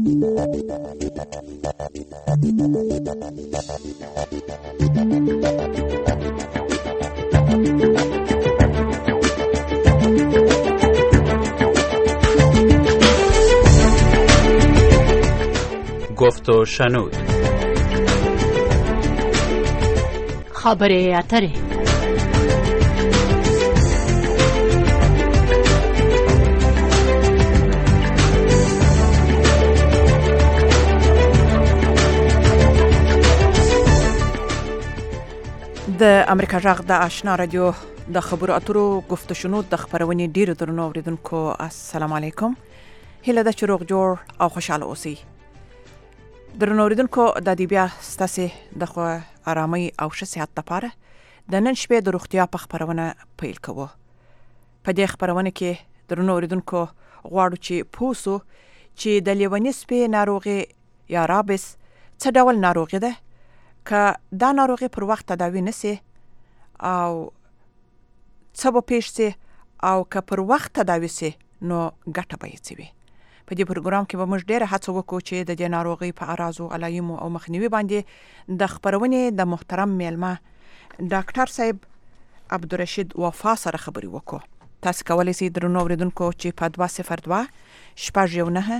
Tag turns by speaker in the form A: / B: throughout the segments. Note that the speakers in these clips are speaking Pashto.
A: گفت و شنود.
B: خبره اتره.
C: د امریکا غږ د آشنا رادیو د خبرو اترو گفت و شنود د خبرونې ډیرو درنو اوریدونکو السلام علیکم. هیله ده چې روغ جوړ او خوشاله اوسئ. درنو اوریدونکو د دې بیا ستاسو د خو آرامۍ او ښه صحت لپاره د نن شپې د روغتیا په خبرونه پیل کوو. په دې خبرونه کې درنو اوریدونکو غواړو چې پوسو چې د لیونی سپي ناروغي یا رابس څه ډول ناروغي ده، که دا ناروغي پر وخت تداوی نسی او څه به پیښ سي او که پر وخت تداوی سي نو ګټه به یې څه وي. په دې پروګرام کې به موږ ډېره هڅه وکړو چې د دې ناروغۍ په اعراضو، علایمو او مخنیوي باندې د خبرونې د محترم میلمه ډاکټر صاحب عبدالرشید وفا سره خبرې وکړو. تاسو کولی شئ درنو اوریدونکو چې په 202 619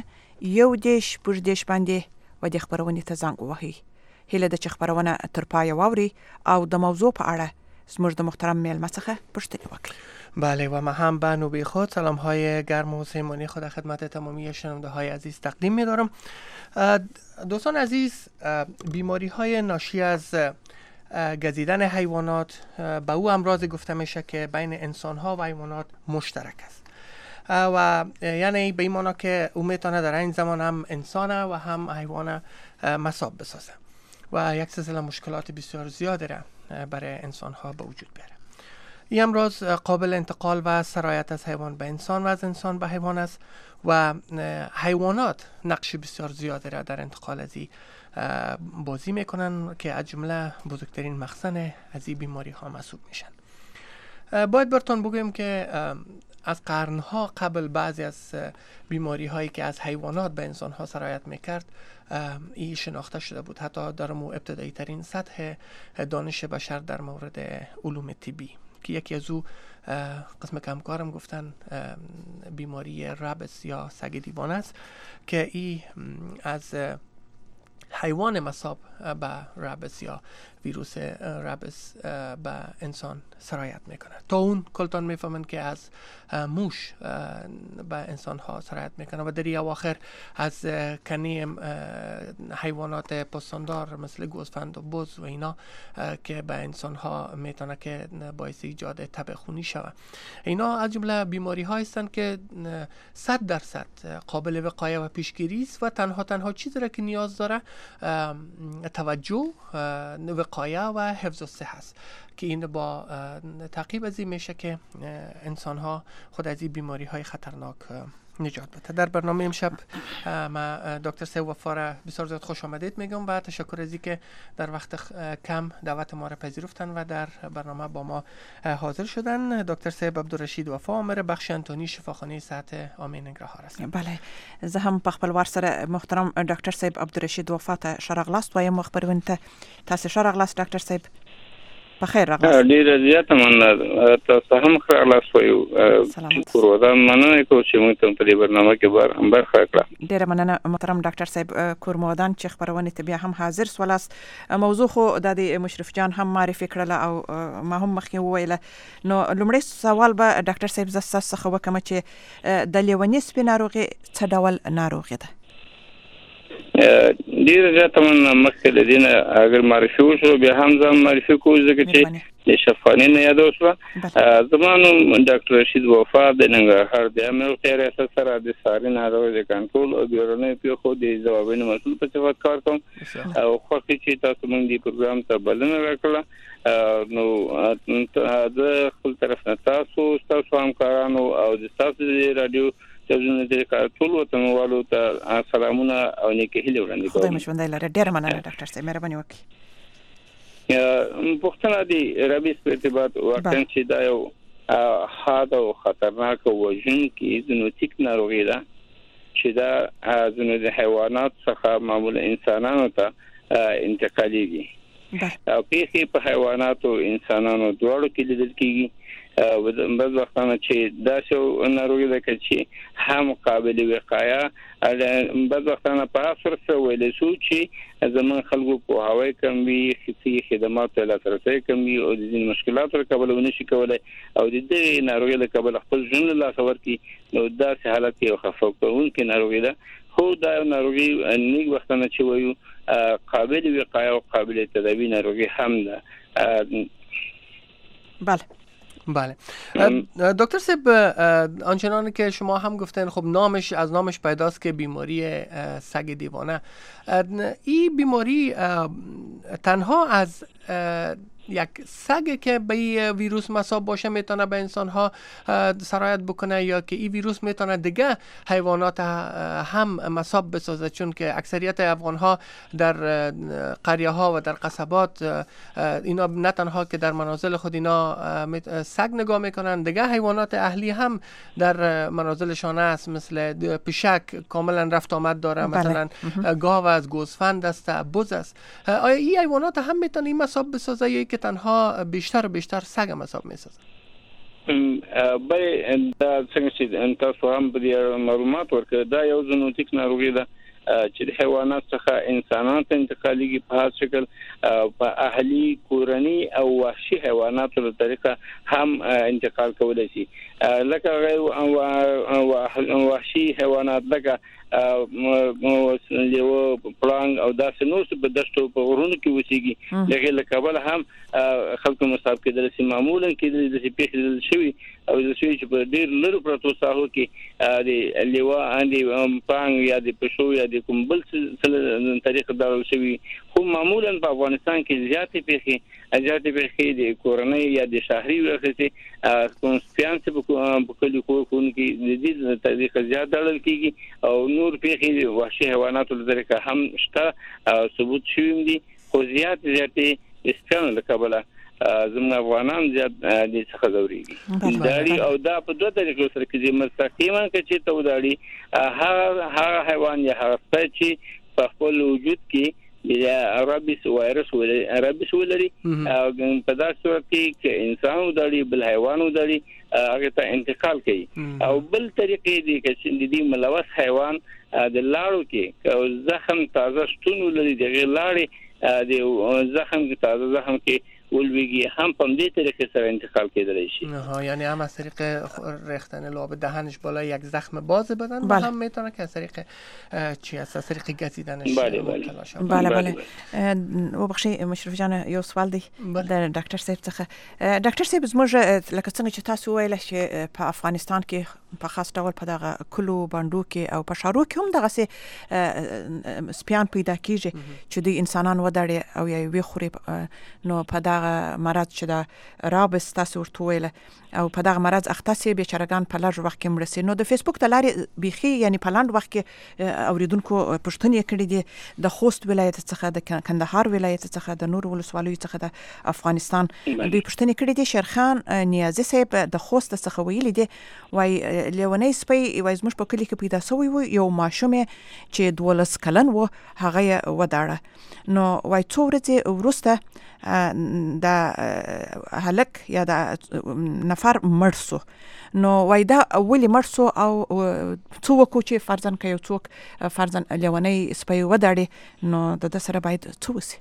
C: 110 باندې و دې خبرونې ته زنګ ووهئ. هیله ده چې خبرونه تر پای واوري او د موضوع په اړه زموږ د محترم میلمه څخه پوښتنه وکړي.
D: بله و من هم به نوبه خود سلام های گرم و صمیمانه خود خدمت تمامی شنونده های عزیز تقدیم می دارم. دوستان عزیز، بیماری های ناشی از گزیدن حیوانات به او امراض گفته میشه که بین انسان ها و حیوانات مشترک است و یعنی به این معنی که او میتونه در این زمان هم انسان و هم حیوان مصاب بسازه و یک سلسله مشکلات بسیار زیادی را برای انسان ها به وجود بیاره. این امراض قابل انتقال و سرایت از حیوان به انسان و از انسان به حیوان است و حیوانات نقش بسیار زیادی را در انتقال از این بازی میکنن که از جمله بزرگترین مخزن از این بیماری ها محسوب میشن. باید براتون بگویم که از قرنها قبل بعضی از بیماری هایی که از حیوانات به انسان ها سرایت میکرد این شناخته شده بود، حتی در ابتدایی ترین سطح دانش بشر در مورد علوم طبی، که یکی از او قسم که همکارم گفتن بیماری رابس یا سگ دیوانه است که این از حیوان مصاب به رابس یا ویروس رابس به انسان سرایت میکنه. تا اون کلتان میفهمن که از موش به انسان ها سرایت میکنه و در اواخر از کنی حیوانات پستاندار مثل گوسفند و بز و اینا که به انسان ها میتونه که باعث ایجاد تب خونی شود. اینا از جمله بیماری ها هستند که 100% قابل وقایه و پیشگیری است و تنها چیزی را که نیاز داره توجه، وقایه و حفظ الصحه است که این با تعقیب از این میشه که انسان ها خود از این بیماری های خطرناک نجات بده. در برنامه امشب ما دکتر صاحب وفا را بسیار زیاد خوش آمدید میگم و تشکر از اینکه در وقت کم دعوت ما را پذیرفتن و در برنامه با ما حاضر شدن. دکتر صاحب عبدالرشید وفا، آمر بخش انتونی شفاخانه صحت عامه ننګرهار هستم.
C: بله، زه هم په خپل وار سره محترم ډاکټر صاحب عبدالرشید وفا ته ښه راغلاست وایم. خبرونه ته تاسو ښه راغلاست ډاکټر صاحب. بخیر راغلاست.
E: ډیره زیاته مننه. تاسو هم ښه راغلاست وایو. شکر ودا مننه کوم چې موږ ته په دې برنامه کې برخه کړه.
C: ډیره مننه محترم ډاکټر صاحب کورمودان چې خبرونه ته بیا هم حاضر سولاست. موضوع خو د مشرف جان هم معرفي کړل او ما هم مخکې وویل. نو لومړی سوال به ډاکټر صاحب زستا څخه وکم چې د لیونی سپي ناروغي څه ډول ناروغي ده؟
E: ډیره زیاته مننه. مخکې د دې نه اگر معرفي وشو بیا هم ځم معرفي کوو ځکه چې د شفاخانې نه یاد وشوه. زما نوم ډاکټر رشید وفا د ننګرهار د عامه روغتیا ریاست سره د ساري ناروغیو د کنټرول او بیورنۍ پیښو د ځوابونو مسؤل په صفت کار کوم او خوښ چې تاسو موږ دې پروګرام ته بلنه راکړه. نو زه خپل طرف نه تاسو همکارانو او د تاسو د رادیو تلویزیون د ټول وطنوالو ته سلامونه او نیکه هیله وړاندې کوم.
C: خدای مو ژوندی لري. ډیر مننه ډاکټر صاحب، مهرباني وکړئ.
E: پوښتنه دی رابس په ارتباط واقعا چې دا یو حاد او خطرناک او وژونکې زنوتیک ناروغي ده چې دا زنه د حیوانات څخه معمولا انسانانو ته انتقاليږي او په حیوانات او انسانانو دواړو کې لیدل کیږي بعض وختونه چې دا شو ناروغي ده چې هم قابل وقایه بعض وختونه په اثر سره ویل شو چې زمون خلکو په هواي کموي خصي خدمات له ترسه کموي او د دې مشکلاتو کابل ونشي کولای او د دې ناروغي له کابل خپل ژوند له خبر کی نو دا حالت یو خفقون کې ناروغي ده خو دا ناروغي نیک وختونه چې وایو قابل وقایه او قابل تداوی ناروغي هم ده.
D: بله دکتر صاحب آنچنان که شما هم گفتن خب از نامش پیداست که بیماری سگ دیوانه این بیماری تنها از یک سگ که به این ویروس مصاب باشه میتونه به انسان ها سرایت بکنه یا که این ویروس میتونه دیگه حیوانات هم مصاب بسازه چون که اکثریت افغان ها در قریه ها و در قصبات اینا نه تنها که در منازل خود اینا سگ نگاه میکنن دیگه حیوانات اهلی هم در منازلشان است مثل پشک کاملا رفت آمد داره مثلا گاو از گوسفند است بز است آیا این حیوانات هم میتونه این مصاب بسازه یا که تنها بیشتر و بیشتر سگ مصاب میسازه؟
E: بله دا څنګه چې تاسو هم په معلومات ورکړه دا یو زونوتیک ناروغي ده چې د حیوانات څخه انسانانو ته انتقاليږي په هر شکل په اهلي کورني او وحشي حیواناتو له طریقه هم انتقال کولای شي لکه غیر وحشي حیوانات لکه لیو پړانګ او داسې نور څه په دشتو په غرونو کې وسیږي دغه لکبل هم خلکو مصاب کېدل چې معمولا کېدل د پیښې شوی او د شوی چې په ډیر لرو پروتو ساحو کې د لیوا اندي پړانګ یا د پښو یا د کومبل څه طریقه دارل شوی خو معمولا په افغانستان کې زیاتې پیښې د کورنۍ یا د شهري ورخصي کونسپیانس په کلی کورونو کې د دې طریقه زیات دارل کیږي او نور پیښې وحشي حیواناتو لپاره هم شته ثبوت شوی دي خو زیاتې اسپیانو لکبله زموږ افغانان زیات دي څخه ضروري داري او دا په دوه طریقو سره کې مستقیما کې ته وداري هغه حیوان یا هغه چې په خپل وجود کې یا رابیس وایرس ولري په داسې صورت کې انسان وداري بل حیوان وداري هغه ته انتقال کوي او بل طریقې دي چې د دې ملوث حیوان د لاړو کې زخم تازه شتون ولري د لاړې د زخم کې ولویږي هم په دې طریقې سره انتقال کېدلی شي
D: یعنی هم از طریق ریختن لعاب دهنش بالا یک زخم باز بدن و هم میتونه که از طریق از طریق گزیدنش مبتلا شه.
C: بله وبخښئ مشرف جان یو سوال دی د ډاکټر صاحب څخه ډاکټر صاحب زموږ لکه څنګه چې تاسو ویل چې په افغانستان کې په خاص ډول په دغه کلو باندو کې او په شارو کې هم دغه سپیان پیدا کیږي چې د انسانانو ودړي او یا وی خوري نو په دغه مرض چې دا رابس تاسو ورته ویل او په دغه مرض اختصي بیچارهګان په لږ وخت کې مرسي نو د فیسبوک ته لاري بيخي یعنی په لاند وخت کې اوریدونکو پښتنې کړي دي د خوست ولایت څخه د کندهار ولایت څخه د نور ولسوالۍ څخه د افغانستان دوی پښتنې کړي دي شیرخان نیازي صاحب د خوست څخه ویلي دي وای لیونی سپي وای زموږ په کلی کې پیدا شوی و یو ماشوم چې 12 کلن و هغه وداړه نو وای څو ورځې وروسته د هلک یا د نفر مرسو نو وای دا اولی مرسو او څوک چې فرضاً کوي څوک فرضاً لیونی سپي وداړي نو د سره باید څه وسی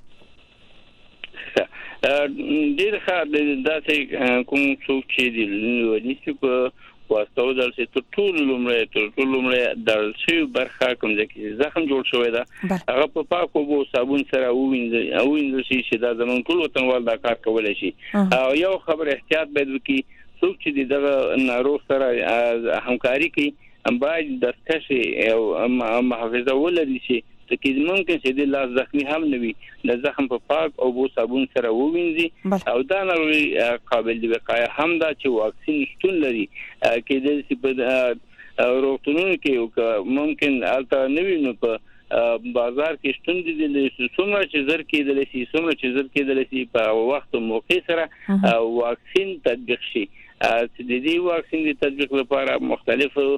E: ډیر ښه داسې کوم څوک چې د ونیسي په واسطه دلته ټول لومړی دلته برخه کوم ځکه زخم جوړ شوی دا هغه په پاکو بو صابون سره وینځل شي چې دا زمون ټول وطنوال دا کار کولای شي او یو خبر احتیاط باید وکړي څوک چې دغه ناروغ سره همکاري کوي باید دستکشي او محافظه ولري شي چې ممکن چې د لاس زخمی هم نوي د زخم په پاک او بو صابون سره ووینځي او دا ناروغي قابل دی وقایه هم دا چې واکسین شتون لري کې د روغتونونو کې ممکن البته نوي نو په بازار کې شتون دي څومره چې زر کېدل شي په وخت او موقع سره واکسین تطبیق شي چې د دې واکسین د تطبیق لپاره مختلفو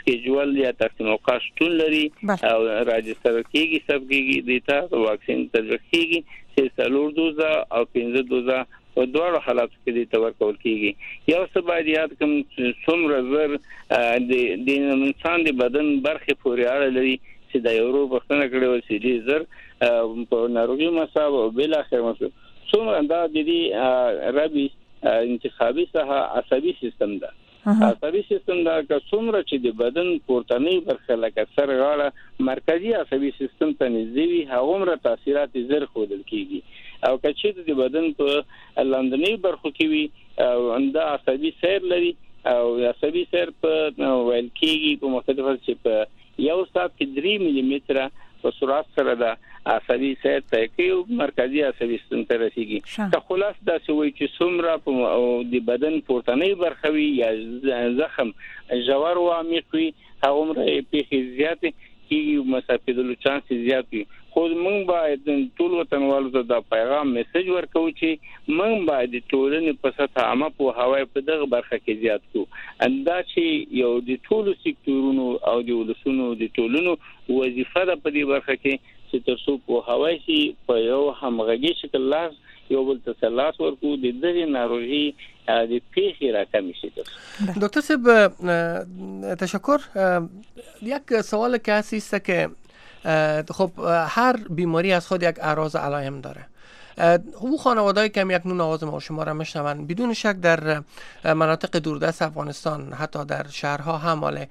E: سکیجول یا تقسیم اوقات شتون لري او راجستر کیږي سب کیږي دیتا واکسین تطبیق کیږي چې 4 دوزه او 15 دوزه او دوه حالات کې د تور کول کیږي یو څه باید یاد کوم څومره زر د انسان د بدن برخه پورې اړه لري چې د یورو وختونه کړي و چې زر په ناروغي مصاب او بل اخر مصاب څومره دا د دې ربي انتخابي ساحه عصبي سیستم ده عصبي سیستم دا که څومره چې د بدن پورتنی برخه لکه سر غاړه مرکزی عصبي سیستم ته نږدې وي هغومره تاثیرات زر ښودل کیږي او که چې د بدن په لاندنی برخو کې وي دا عصبي سیر لري او عصبي سیر په ویل کیږي په مختلفو چې په یو ساعت کې 3 ملي متره په سرعت سره دا عصبي سیر ته کې مرکزی عصبي سیستم ته رسیږي که خلاص دا سوي چې څومره په د بدن پورتنی برخه وي یا زخم جوار او عمیق وي هغومره پیښې زیات کیږي مسافدلو چانس زیات وي خو موږ باید ټول وطنوالو ته دا پیغام میسج ورکو چې موږ باید ټولنې په سطح عامه په هوای په دغه برخه کې زیات کو اندا چې یو د ټولو سکتورونو او د ولسونو د ټولنو وظیفه ده په دې برخه کې چې تاسو په هوای شي په یو همغږي شکل لاس یو بل تسلط ورکو د دې ناروغي د پیښې راکمې شي.
D: دکتر صاحب تشکر. یک سوال که هست که خب هر بیماری از خود یک اعراض علائم داره. او خانواده‌ای که یک نون آواز ما شما را میشنون بدون شک در مناطق دوردست افغانستان حتی در شهرها هم مال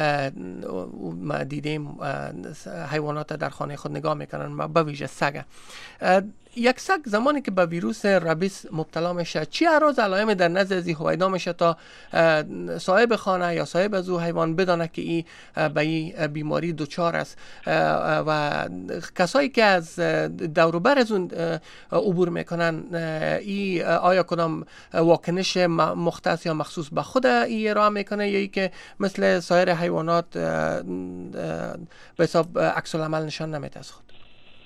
D: ما دیدیم حیوانات در خانه خود نگاه میکنن به ویژه سگ. یک سگ زمانی که به ویروس ربیس مبتلا میشه چی اعراض علائم در نزد ازی هویدا میشه تا صاحب خانه یا صاحب از او حیوان بدانه که این به این بیماری دچار است و کسایی که از دور و بر از اون عبور میکنن ای آیا کدام واکنش مختص یا مخصوص به خود ای ارائه میکنه یا ای که مثل سایر حیوانات به حساب عکس العمل نشان نمیده از خود؟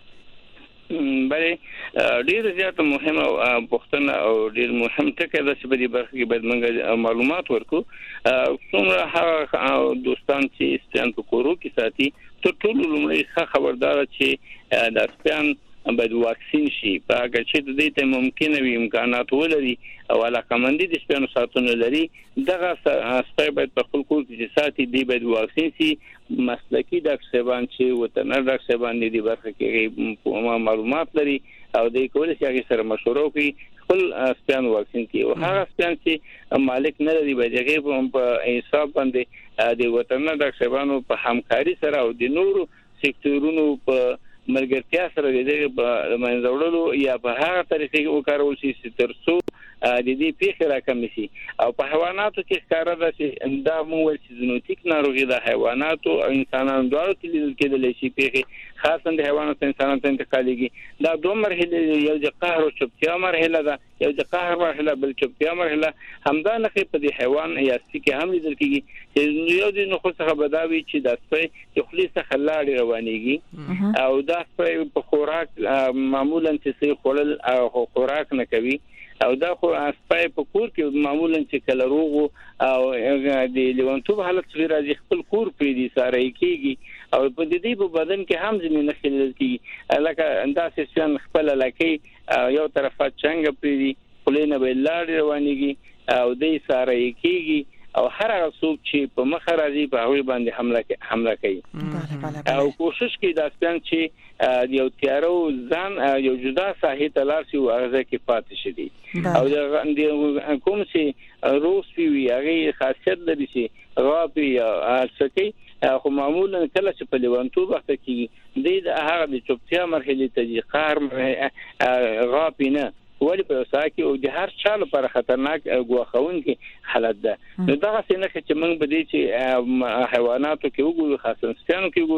E: بله ډیر زیات مهمه پوښتنه او ډیر مهم ټکی ده چې په دې برخه کې باید موږ معلومات ورکو. څومره هغه دوستان چې ستان په کورو کې ساتي ټول لومړی خبردار چې د سپیان باید واکسین شي په هغه چې د دې ته ممکنه وي امکانات ولري او علاقمندي د سپیانو ساتنه لري دغه سپی باید په خپل کور کې ساتي دی باید واکسین شي. مسلکی ډاکټر صاحبان چې وترنر ډاکټر صاحبان دي برخه کې معلومات لري او د کولای شي سره مشوره کوي خپل سپیان واکسین کوي او هغه سپیان چې مالک نه لري باید هغه په حساب باندې د وترنر ډاکټر صاحبانو په همکاري سره او د نورو سکتورونو په ملګرتیا سره د منځوړلو یا په هغه طریقې وکړول شي ترڅو د دې پیښه راکمې شي. او په حیواناتو کې ښکاره ده چې دا موږ چې زنوتیک ناروغي د حیواناتو او انسانانو دواړو کې لیدل کېدلی شي. پیښې خاصا د حیواناتو انسانانو ته انتقالېږي. دا دوه مرحلې یو د قهر او چوپتیا مرحله ده یو د قهر مرحله بل چوپتیا مرحله همدا نښې په دې حیوان یا سپي کې هم لیدل کېږي چې یو د نښو څخه به دا وي چې دا سپی د خولې څخه لاړې روانېږي او دا سپی په خوراک معمولا چې خوړل او خوراک نه کوي او دا خو سپی په کور کې معمولا چې کله روغ او د لیونتوب حالت څخه راځي خپل کور پرې ساره کېږي او په دې په بدن کې هم ځینې نښې لیدل کېږي لکه انداسې سپیان خپل لکې یو طرفه څنګه پرې خولې نه به لاړې روانېږي او دې ساره کېږي او هر هغه څوک چې په مخ راځي په هغه باندې حمله کوي او کوشش کوي دا سپیان چې یو تیارو ځان یو جدا ساحې ته لاړ شي او هغه کې پاتې شي او د کوم چې روس وی هغه خاصیت لري چې غاپي السکی خو معمولا کله چې په لیوانتوب وخت کې د هغه د چوپتیا مرحله ته قهر غاپي نه ولی په وساکي او د هر چا لپاره خطرناک غوښونکي حالت ده. نو دا څنګه چې موږ به دي چې حیواناتو کې وګورو خاصه سپیانو کې وګورو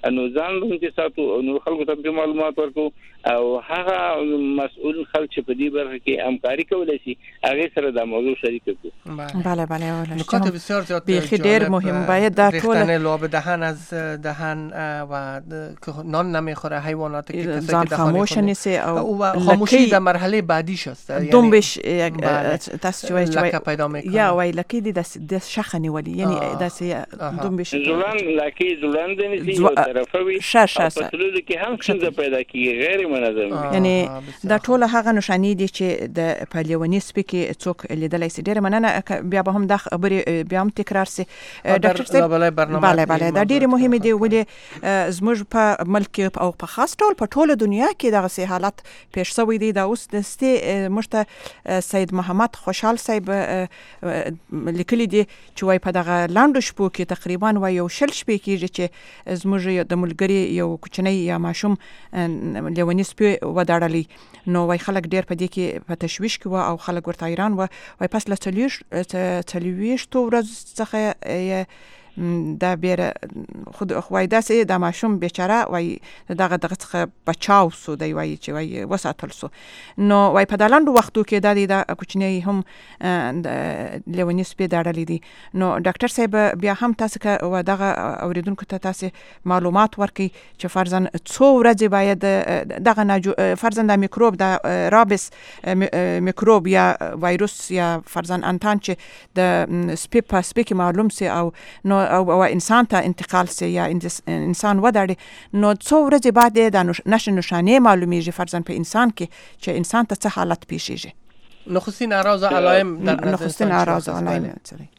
E: نو ځان باندې ساتو نو خلکو ته معلومات ورکو او هغه مسؤل خلک چې په دې برخه کې همکاري کولای شي هغه سره د موضوع شریک کړو.
C: بله
D: نکات بسیار زیاد
C: خیلی مهم باید در طول
D: لعاب دهن از دهن و نان نمیخوره حیوانات که کسی
C: زن خاموش نیست
D: او خاموشی در مرحله بعدیش است.
C: دنبش دست جوی
D: لکه پیدا میکنه
C: یا وای لکی دست شخنی ولی یعنی دست دنبش
E: زولان لکی زولان دنیسی یو طرفوی پسلو که هم څنګه پیدا کیږي غیر منظم.
C: یعنی دا ټول هغه نشانی دي چې د پلیونی سپیکی څوک لیدلای سي. ډیره مننه بیا به هم د خبرې بیا هم تکرار سي ډاکټر صاحب. بله دا ډیره مهمه دي ولې زموږ په ملک او په خاص ډول په ټوله دنیا کې دغه سي حالت پیښ شوی دي. دا اوس د مشته سید محمد خوشحال صاحب لیکلي دي چې وای په دغه لاندو شپو کې تقریبا وای یو شل شپې کېږي چې زموږ د ملګری یو کوچنی یا ماشوم لیونی سپی وداړلی. نو وای خلک ډیر په دې کې په تشویش کې او خلک ورته ایران وای پس له 40 ورځې څخه دا بیره خود خوای داسې د ماشوم بیچاره وای دغه څخه بچاو سو دی وای چې وای وساتل سو. نو وای په دلاندو وختو کې د کوچنی هم لیونی سپی داړلې دي. نو ډاکټر صاحب بیا هم تاسو که و دغه اوریدونکو ته تاسو معلومات ورکړي چې فرضاً څو ورځې باید دغه فرضاً د میکروب د رابس میکروب یا وایروس یا فرضاً انتان چې د سپی کې معلوم سي او نو او انسان ته انتقال سي یا انسان وداړي نو څو ورځې بعد د نشانه معلومیږي فرضاً په انسان کې چې انسان ته څه حالت پیښیږي.
D: نخستین اعراض علائم در
C: نخستین اعراض علائم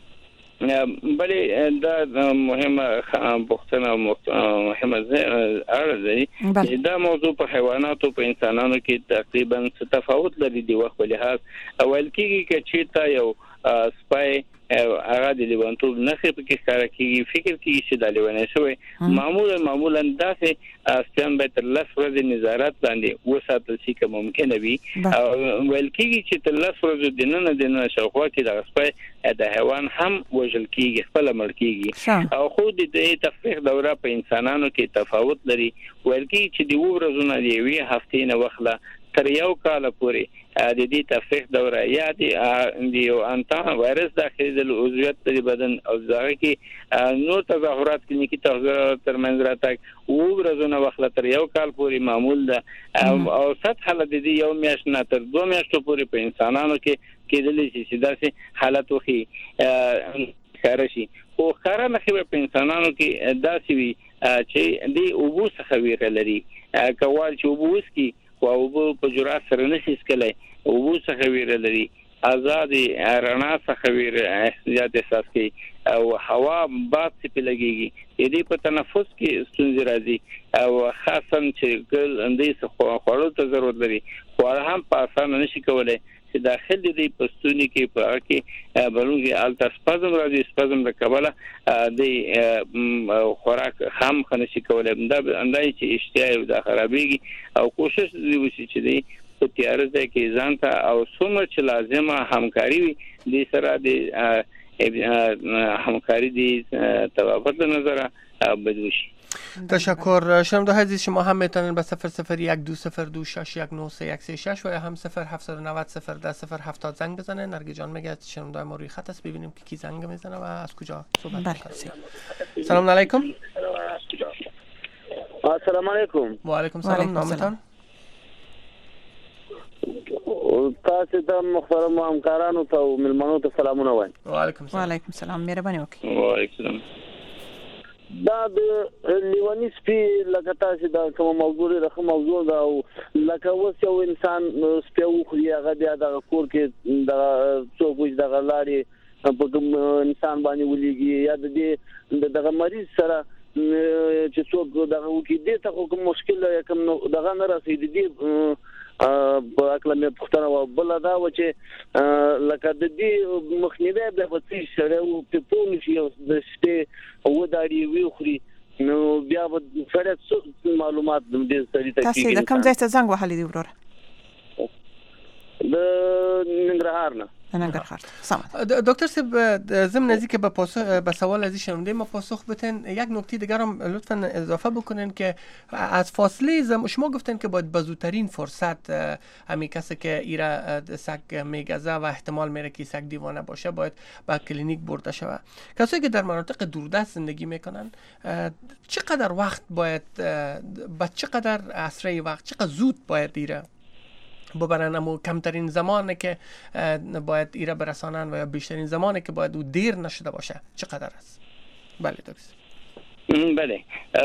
E: بله دا مهمه پوښتنه مهمه ارزه دا موضوع په حیواناتو په انسانانو کې تقریبا تفاوت لري دی وخت په لحاظ. اول کې چې تا یو سپای هغه د لیوانتوب نخې په کې ښکاره کېږي فکر کېږي چې دا لیونی شوی. معمولا داسې سپیان باید تر 10 ورځې نظارت لاندې وساتل شي که ممکنه وي. ویل کېږي چې تر 10 ورځو دننه شاوخوا کې دغه سپی د حیوان هم وژل کېږي خپله مړ کېږي. او خو د تفریح دوره په انسانانو کې تفاوت لري. ویل کېږي چې د 2 ورځو نه د 1 هفتې نه وخله تر یو کال پورې د دې تفریح دوره یا د یو انتان وایرس داخلي د عضویت د بدن او ځای کې نور تظاهرات کلینیکي تظاهرات ترمنځ راتګ 2 ورځې نه وخت تر یو کال پورې معمول ده او سطح حالت د یو میاشت نه تر 2 میاشتو پورې په انسانانو کې کېدلی شي چې داسې حالت وخی خارشي. خو خاره نه په انسانانو کې داسې وي چې د اوبو څخه ویره لري. کول چې اوبو وسکي او په جرأت سره نشي سکلای او څخه ویره لري. آزاد رڼا څخه ویره زیات احساس کوي او هوا باد څخه لګيږي. دې په تنفس کې ستونزې راځي او خاصا چې ګل اندې څخه خوړو ته ضرورت لري. خو هم په اسانه نشي کولای چې داخل دې پستونی کې په کې بلونګي الټا سپازم راځي. سپازم د کبله د خوراک هم خنشي کولای. دا اندای چې اشتها د خرابېږي او کوشش دې وشي چې دې په تیار ځای کې ځان ته او څومره چې لازمه همکاري وي د سره د همکاری دی توافق نظر بدوشی.
D: تشکر. شنونده عزیز شما هم میتونید به 00120266193136 و یا هم 0790010070 زنگ بزنید. نرگی جان میگه شنونده ما روی خط است ببینیم که کی زنگ میزنه و از کجا صحبت میکنه. سلام علیکم.
F: السلام علیکم.
D: و علیکم سلام. نامتان؟
F: تاسو ته محترم همکارانو ته او ملمنو ته سلامونه وایم.
C: وعلیکم سلام. مهرباني وکړئ.
E: وعلیکم سلام.
F: دا د لیونی سپی لکه تاسو دا کوم موضوع ده موضوع دا او لکه اوس یو انسان سپی وخوري هغه بیا د کور کې د څوک د غلاړي په کوم انسان باندې ولېږي یا دغه مریض سره چې څوک دغه وکړي دې ته کوم مشکل یا کوم دغه نه رسیدي دي په اکلمه پښتنه و بل دا و چې لکه د دې مخنیوي به وڅې سره او په پون شي د شپې و داړي وی خوري نو بیا و سره معلومات د دې سړي ته
C: تاسو د کوم ځای ته زنګ وهلی دی ورور؟
F: د ننګرهار نه.
C: ننګرهار. سلام.
D: دکتر صاحب ضمن از که به سوال از شنونده ما پاسخ بدین، یک نکته دیگر هم لطفا اضافه بکنین که از فاصله شما گفتن که باید بزودترین فرصت همین کسی که ایرا سگ میگزه و احتمال میره که سگ دیوانه باشه باید به کلینیک برده شود. کسایی که در مناطق دوردست زندگی میکنن چقدر وقت باید با چقدر اسرع وقت چقدر زود باید ایرا ببرن، اما کمترین زمانی که باید ایره برسانن و یا بیشترین زمانی که باید او دیر نشده باشه چقدر است؟ بله دکتر.
E: بله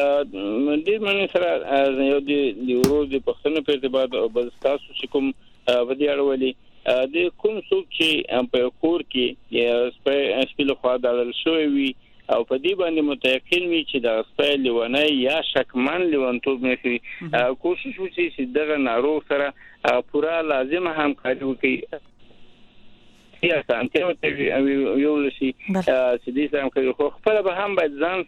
E: دې معنی سره یو دی ورو د پښتنو په ارتباط او بل تاسو چې کوم ودی اړولې د کوم څوک چې په کور کې سپیل خوا دلل شوی وي او په دې باندې متيقن وي چې د سپیل لیونه یا شکمن لیونتوب نه کوشش وکړي چې دغه ناروغ سره پورا لازم همکاري وکړي یا څنګه ته یو لسی چې دې سره همکاري خو خپل به هم باید ځان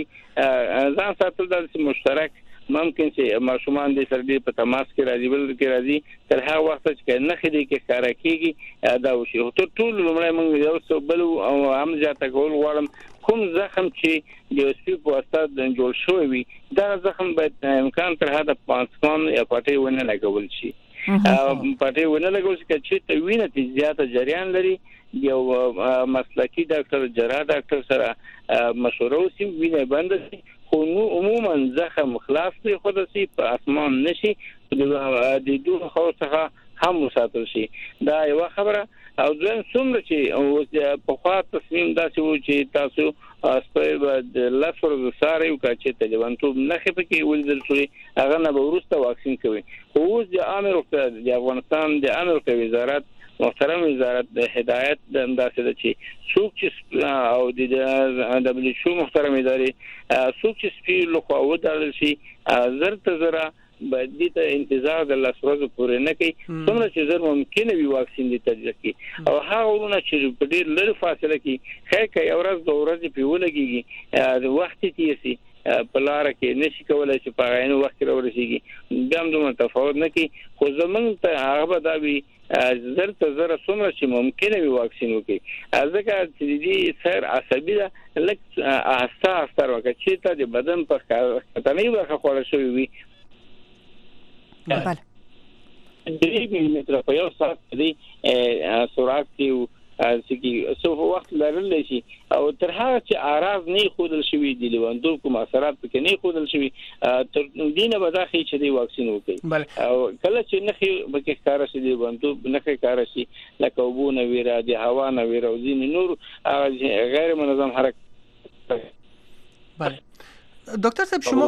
E: ساتل د مشترک ممکن چې ماشومان دې سره دې په تماس کې راځي بل کې راځي تر هغه وخت چې نه خېدي کې کار کوي دا وشي ټول لمړی موږ یو څه بل او هم ځاته کول غواړم کوم زخم چې د سپي په واسطه جوړ شوی وي دا زخم باید امکان تر حد پانسمان یا پټي ونه لګول شي پټي ونه لګول شي چې ته وینې ته زیاته جریان لري یو مسلکی ډاکټر جراح ډاکټر سره مشوره وسی وینې بند شي خو نو عموما زخم خلاص دی خو د سي په اسمان نشي د دوه خو څخه هم وساتل شي دا یو خبره او ځین څومره چې په خوا تصمیم داسې و چې تاسو سپه د لاسور د ساري او چې ته لیوانتوب نه خپې ولدل شوی هغه نه به ورسته واکسین کوي خو اوس د امر د افغانستان د امر وزارت محترم وزارت د هدایت د انداسه د چې څوک چې او د دبليو محترم ادارې څوک چې سپي لخوا ودل شي زره باید دې ته انتظار د لاسروز پورې نه کوي څومره چې زر ممکنه وي واکسین دې تجربه کوي او هغه ورونه چې په ډېر لږ فاصله کې خیر کوي او ورځ د ورځې په ولګيږي د وخت تیسي په لار کې نشي کولای چې په عین وخت راورسیږي بیا هم تفاوت نه کوي خو زمونږ ته هغه دا وي زر څومره چې ممکنه وي واکسین وکړي ځکه چې دې سر عصبي ده لکه حساس تر وکړي چې ته د بدن په خطرناک برخه خوړل شوی وي
C: بله
E: 3 ملي په یو ساعت کې سرعت کې سو وخت لرل شي او تر هغه چې اراز نه خودل شوی دی لیوانتوب کوم اثرات پکې نه خودل شوی تر دینه بداخي چې دی واکسین وکړي او کله چې نه پکې کار شي دی لیوانتوب نه کار شي لکه وبونه ویرا دی هوا نه ویرا او ځین نور غیر منظم حرکت
D: بله دکتر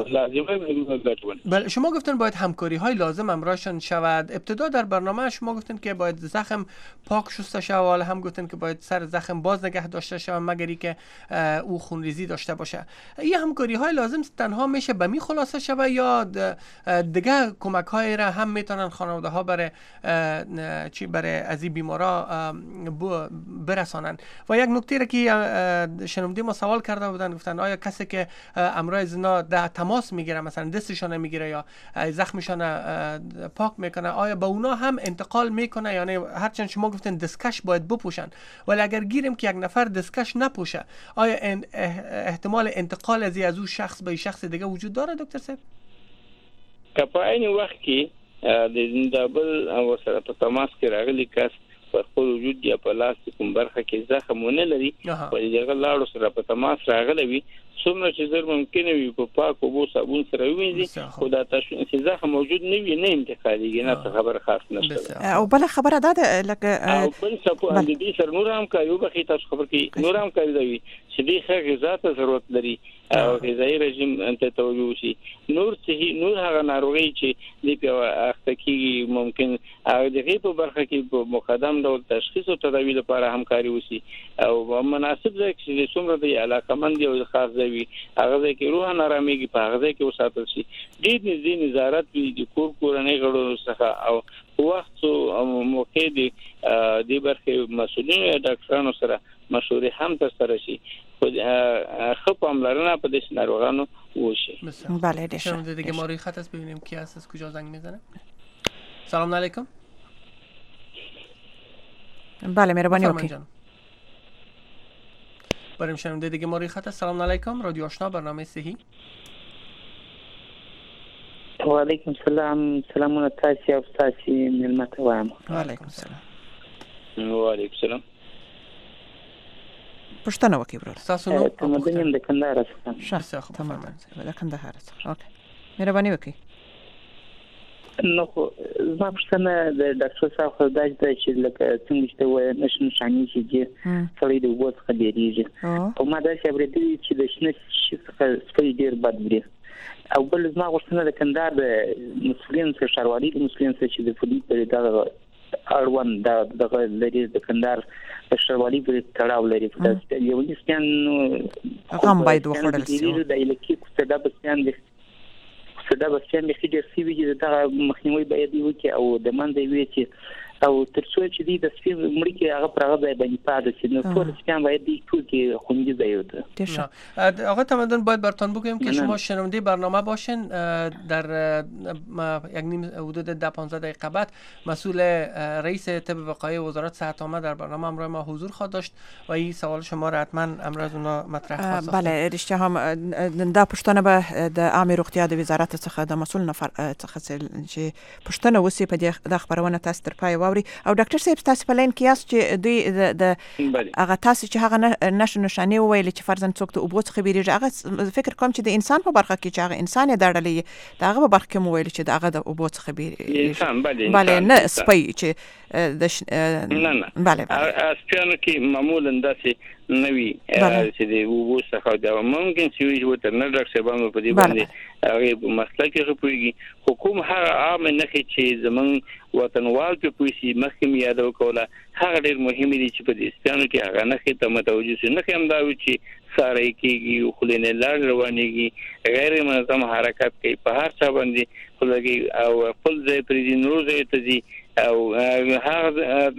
D: صاحب شما گفتن باید همکاری های لازم همراهشان شود. ابتدا در برنامه شما گفتن که باید زخم پاک شسته شود، حالا هم گفتن که باید سر زخم باز نگه داشته شود مگری که او خونریزی داشته باشه. این همکاری های لازم تنها میشه به می خلاصه شود یا دیگه کمک های را هم میتونن خانواده ها برای از این بیمارا برسانن؟ و یک نکته را که شنونده ما سوال کرده بودن گفتن آیا کسی که امراض زنا در تماس میگیره مثلا دستشون میگیره یا زخمشون پاک میکنه آیا به اونا هم انتقال میکنه؟ یعنی هرچند شما گفتن دستکش باید بپوشن ولی اگر گیریم که یک نفر دستکش نپوشه آیا احتمال انتقال از او شخص به شخص دیگه وجود داره دکتر صاحب؟
E: که په عین وخت کې د دبل او سره په تماس کې راغلي کس په خپل وجود یا په لاس کوم برخه کې زخمونه لري په دغه لاړو سره په تماس راغلي وي څومره چې زر ممکنه وي په پاک او صابون سره وینځي خو دا تاسو چې زخم موجود نه وي نه انتقاليږي نه خبر خاص نشته.
C: او بل خبره ده لکه
E: او بل څه په دې سره نور هم کوي به تاسو خبر کې نور هم کوي چې دې ښه غذا ته ضرورت لري او غذایی رژیم انت توجه شي نور هغه ناروغي چې دې په اخته کې ممکن هغه دغه په برخه کې په مقدم ډول تشخیص او تداوی لپاره همکاري وشي او مناسب ځای چې څومره د علاقمند او خاص ځای هغه کې روح نارامي په هغه کې وساتل شي ډېر نږدې نظارت وي د کورنۍ غړو څخه او وخت او موقع د برخه مسؤلین او ډاکټرانو سره مشورې هم تر شي خب پاملرنه په دې ناروغانو وشي.
C: بله دیگه
D: دیگه ما روی خط است ببینیم کی هست از کجا زنگ میزنه. سلام علیکم.
C: بله مهربانی وکړئ.
D: بریم شنونده دیگه ما روی خط. سلام علیکم، رادیو آشنا، برنامه صحی.
G: و علیکم سلام، سلامونه تاسو او تاسو ملمت وایم.
C: و علیکم سلام.
E: و علیکم سلام.
C: پښتنه وکي برور.
D: تاسو نو
G: تمدن د کندهار څخه.
C: ښه تمام د کندهار څخه. اوکې. مهرباني وکړئ.
G: نو زما پښتنه د ډاکټر صاحب خدای دې چې لکه څنګه چې وایي نشانی چې سړی د وګت خبرېږي. او ما دا چې برېدي چې د شنه څخه سپي ډیر بد وي. او بل زما غوښتنه د کندهار د مسلمان څخه شاروالي د مسلمان څخه چې د فدی په دغه اړوند دغه لري د کندهار په شاروالي په تړاو لري. په یو نسبیان
C: هم باید وخوړل شي.
G: د الکتریک څخه د بسیان د دا بسیان د خېډر سی وی چې دا مخنیوي باید وکړي او د منځ وی چې او ترڅو چې د سپین مړی کې هغه پرغه ځای باندې پاتې شي نو ټول سپین باید د ټول کې خوندي ځای وته.
D: آقا تمدن باید براتون بگویم که شما شنونده برنامه باشین. در یک نیم حدود 10-15 دقیقه بعد مسئول رئیس طب وقایع وزارت صحت عامه در برنامه همراه ما حضور خواهد داشت و این سوال شما را حتما امروز اونا مطرح خواهد ساخت.
C: بله رشته هم دا پښتنه به د عامه روغتیا د وزارت څخه د مسؤل نفر څخه چې پښتنه وسی په د خبرونه تاسو تر پای واوري. او ډاکټر صاحب تاسو په لین کې یاست چې دوی د هغه تاسو چې هغه نشانه ویل چې فرضاً څوک ته اوبو څخه بیریږي هغه فکر کوم چې د انسان په برخه کې چې هغه انسان یې دړلې دا هغه په برخه کې مو ویل چې دا هغه د اوبو څخه بیریږي
E: انسان.
C: بله نه سپي چې د
E: نه
C: بله
E: سپیانو کې معمولا داسې نوی چې د اوبو څخه دا ممکن چې وي وترنل ډاکټر صاحب په دې باندې هغه مسله کې خپويږي. حکومت هغه عام نه چې زمون وطنوال په پوسی مخکې یادو کوله هغه ډیر مهم دي چې په دې ستانو کې هغه نه ته متوجه شي. نه هم دا و چې ساري کېږي خلینه لار روانيږي غیر منظم حرکت کوي په هر څه باندې خلګي او خپل ځای پر دې نور ځای ته دي او هغه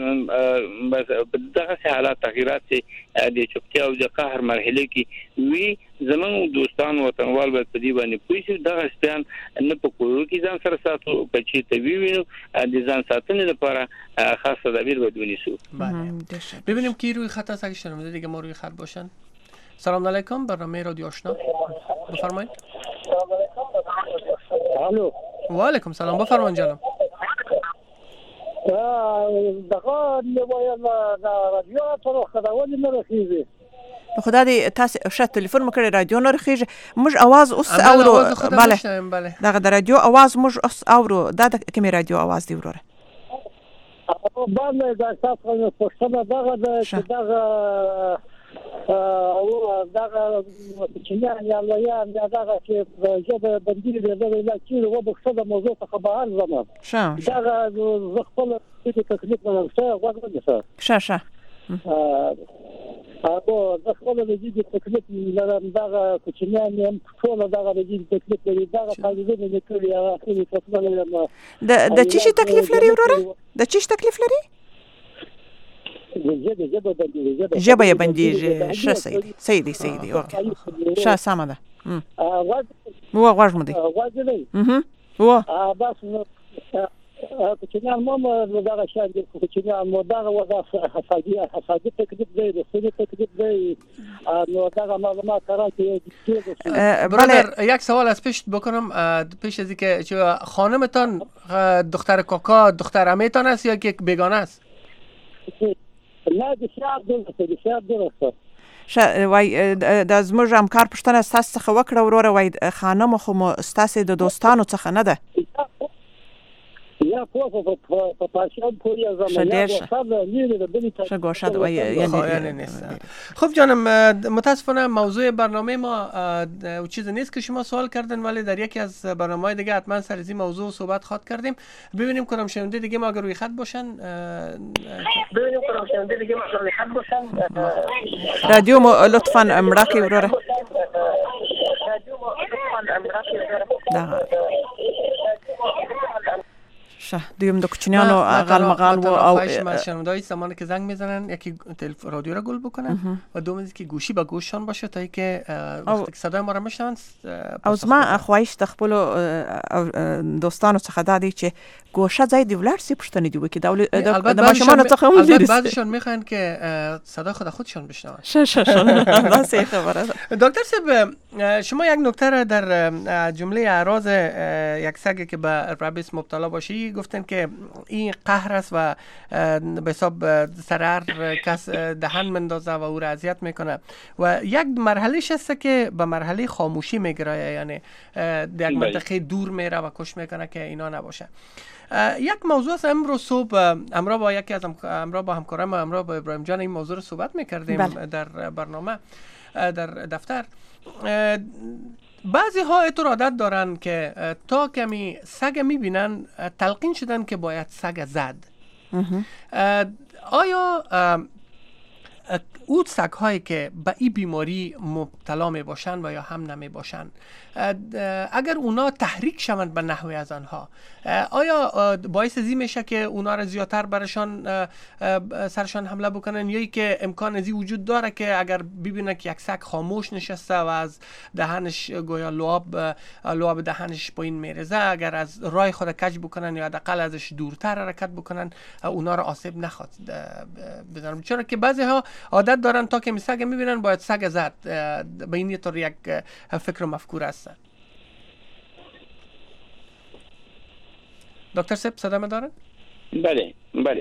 E: بس دغه حالات تغیرات د چوپتیا او د قهر مرحله کې وی زمون دوستان وطنوال به په دې باندې پوښي دغه ستان نه په کورو کې ځان سره ساتو په چې ته وینو د ځان ساتنې لپاره خاصه تدابیر باید ونیسو.
D: ببینیم کی روی خط است. اگه شنونده دیگه ما روی خط باشن. سلام علیکم، برنامه رادیو آشنا بفرمایید.
F: الو
D: و علیکم سلام، بفرمایید جناب.
F: دغه نیوایل رادیو ته خداوند نه رسیږي.
C: خدا دې تاسو شته تلیفون مکړه رادیو نه رخیږي موږ आवाज اوس اورو. بله دغه د رادیو आवाज موږ اوس اورو. دا د کومې رادیو आवाज دی وروره؟
F: باندې دا تاسو په پښتنه دغه او دغه چې یا دغه چې جبه بندي دغه لا چې و بخښه د موضوع څخه بهر زموږ دغه خپل د تکلیف نه څه وګورئ
C: شه
F: او د خپل د دې تکلیف لرم دغه کوچنیان هم ټول دغه د دې تکلیف لري دغه فایده نه کوي هغه خپل څه لري.
C: د چی شي تکلیف لري وروره؟ د چی تکلیف لري؟ جبه یې بندیږي. ښه سیدی اوکې ښه سمه ده. و غوږ مو دی و
F: بس کوچنیان مو دغه شان دي کوچنیان مو دغه وضع حسادي تکلیف دی د سړي تکلیف دی نو دغه معلومات راځي.
D: برادر یک سوال از پیش بکنم پیش از اینکه خانمتان دختر کاکا دختر عمه‌تان است یا یک بیگانه است؟
F: نه بسیار درسته.
C: وای د زموږ همکار پښتنه ستاسو څخه وکړه وروره وای خانم خو مو ستاسو د دوستانو څخه نه ده.
F: یا په پاشان پوری زمانه
C: شگوشد و
D: یعنی نیست. خب جانم متاسفانه موضوع برنامه ما چیزی نیست که شما سوال کردن ولی در یکی از برنامه‌های دیگه حتما سر از این موضوع صحبت خواهد کردیم. ببینیم کدام شنونده دیگه ما اگر روی خط باشن
C: رادیو لطفاً امراکی وروره دویم د کوچنیانو غلمغال و او
D: شنونده‌های زمانی که زنگ میزنن یکی رادیو را گل بکنن و دوم که گوشی به گوششان باشه تا اینکه وقتی صدای ما را میشنون.
C: او زما خواهش د خپل دوستانو څخه دا دی چې گوشه ځای دی ولر سی پښتنې دی وکي د ماشومان څخه هم
D: البته بعضیشون میخوان که صدا خودشون بشنون.
C: دا سه خبره.
D: دکتر صاحب شما یک نکته را در جمله اعراض یک سگی که به ربیس مبتلا باشی گفتن که این قهر است و به حساب سر هر کس دهن مندازه و او را اذیت میکنه و یک مرحلهش است که به مرحله خاموشی میگرایه، یعنی در یک منطقه دور میره و کش میکنه که اینا نباشه. یک موضوع است امروز صبح امروز با یکی از امروز با همکارم امروز با ابراهیم جان این موضوع رو صحبت میکردیم در برنامه در دفتر. بعضی ها اعتراض عادت دارن که تا کمی سگ میبینن تلقین شدن که باید سگ زد. آیا اون سگ هایی که به این بیماری مبتلا می باشن و یا هم نمی باشن اگر اونا تحریک شوند به نحوی از آنها آیا باعث زی میشه که اونا را زیادتر برشان سرشان حمله بکنن یا ای که امکان زی وجود داره که اگر ببینن که یک سگ خاموش نشسته و از دهنش گویا لعاب دهنش پایین میرزه اگر از راه خود کج بکنن یا حداقل ازش دورتر حرکت بکنن اونا را آسیب نخواد بزنن؟ چرا که بعضی ها عادت دارن تا که سگ میبینن باید سگ زد، به این طور یک فکر و مفکوره هستن. دکتر صاحب صدا می دارن؟
E: بله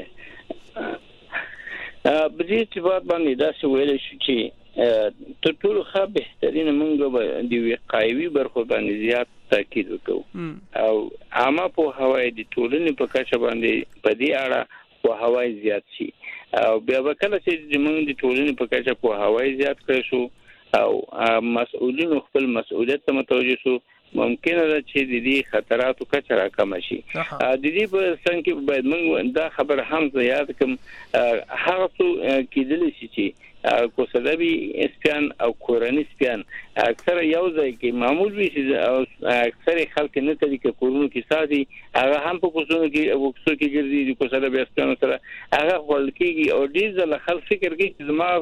E: بذیر ارتباط باندې داسې ویل شو چې تر ټولو ښه بهترینه موږ به د وقایوي برخو باندې زیات تاکید وکړو او عامه پوهاوی د ټولنې په کچه باندې په دې اړه پوهاوی زیات شي او بیا به کله چې موږ د ټولنې په کچه پوهاوی زیات کړو شو او مسؤلین خپل مسؤلیت ته متوجه شو ممکنه ده چې د دې خطراتو کچه راکم شي. د دې په څنګه کې باید موږ دا خبر هم زیات کوم هغه څه کېدلی شي چې کوسدبي سپیان او کورنی سپیان اکثر یو ځای کې معمول وي چې اکثر خلک نه تدي کې کورونو کې ساتي هغه هم په کوڅو کې ګرځي د کوسدبي سپیان سره هغه خپل کې او ډیر ځله خلک فکر کوي چې زما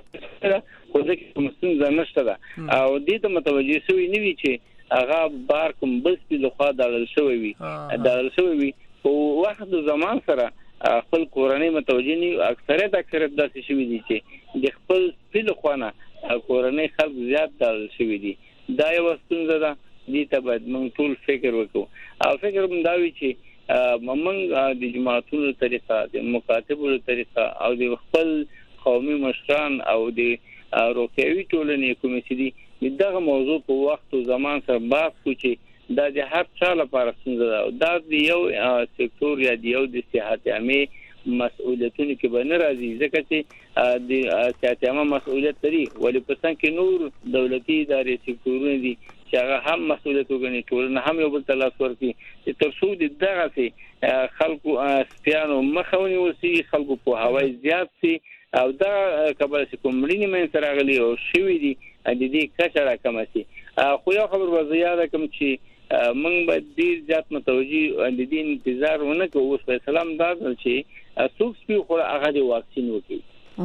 E: خو ځکه مسلمان ځنشته ده او دې ته متوجه شوی نه وي چې هغه بار کوم بس په لخوا دالل شوی وي په وخت زمان سره خپل کورنۍ متوجه نه اکثریت داسې شوی دي چې د خپل په لخوا نه کورنۍ خلک زیات دالل شوی دي. دا یو ستونزه ده، دې ته باید موږ ټول فکر وکړو او فکر هم دا وي چې موږ د جماعتونو طریقه د مکاتبو طریقه او د خپل قومي مشران او د روغتیايي ټولنې کمیټې دي دغه موضوع په وخت او زمان سره بحث کوي دا د هر چا لپاره څنګه ده دا د یو سکتور یا د یو د صحت عامه مسؤلیتونو کې به ناراضي ځکه چې د صحت عامه مسؤلیت لري ولې په څنګه کې نور دولتي ادارې سکتورونه دي چې هغه هم مسؤلیت وګڼي ټولنه هم یو بل ته لاس ورکړي چې تر څو د دغه خلکو سپیانو مخاوني وسی خلکو په هواي زیات سي او دا کبل چې کومړینی من سره غلي او شوی دي د دې کچه راکم شي. خو یو خبر وزیاده کوم چې موږ به ډیر زیات متوجي د دې انتظار ونه کوو په سلام دا چې څوک سپي خو هغه د واکسین وکړي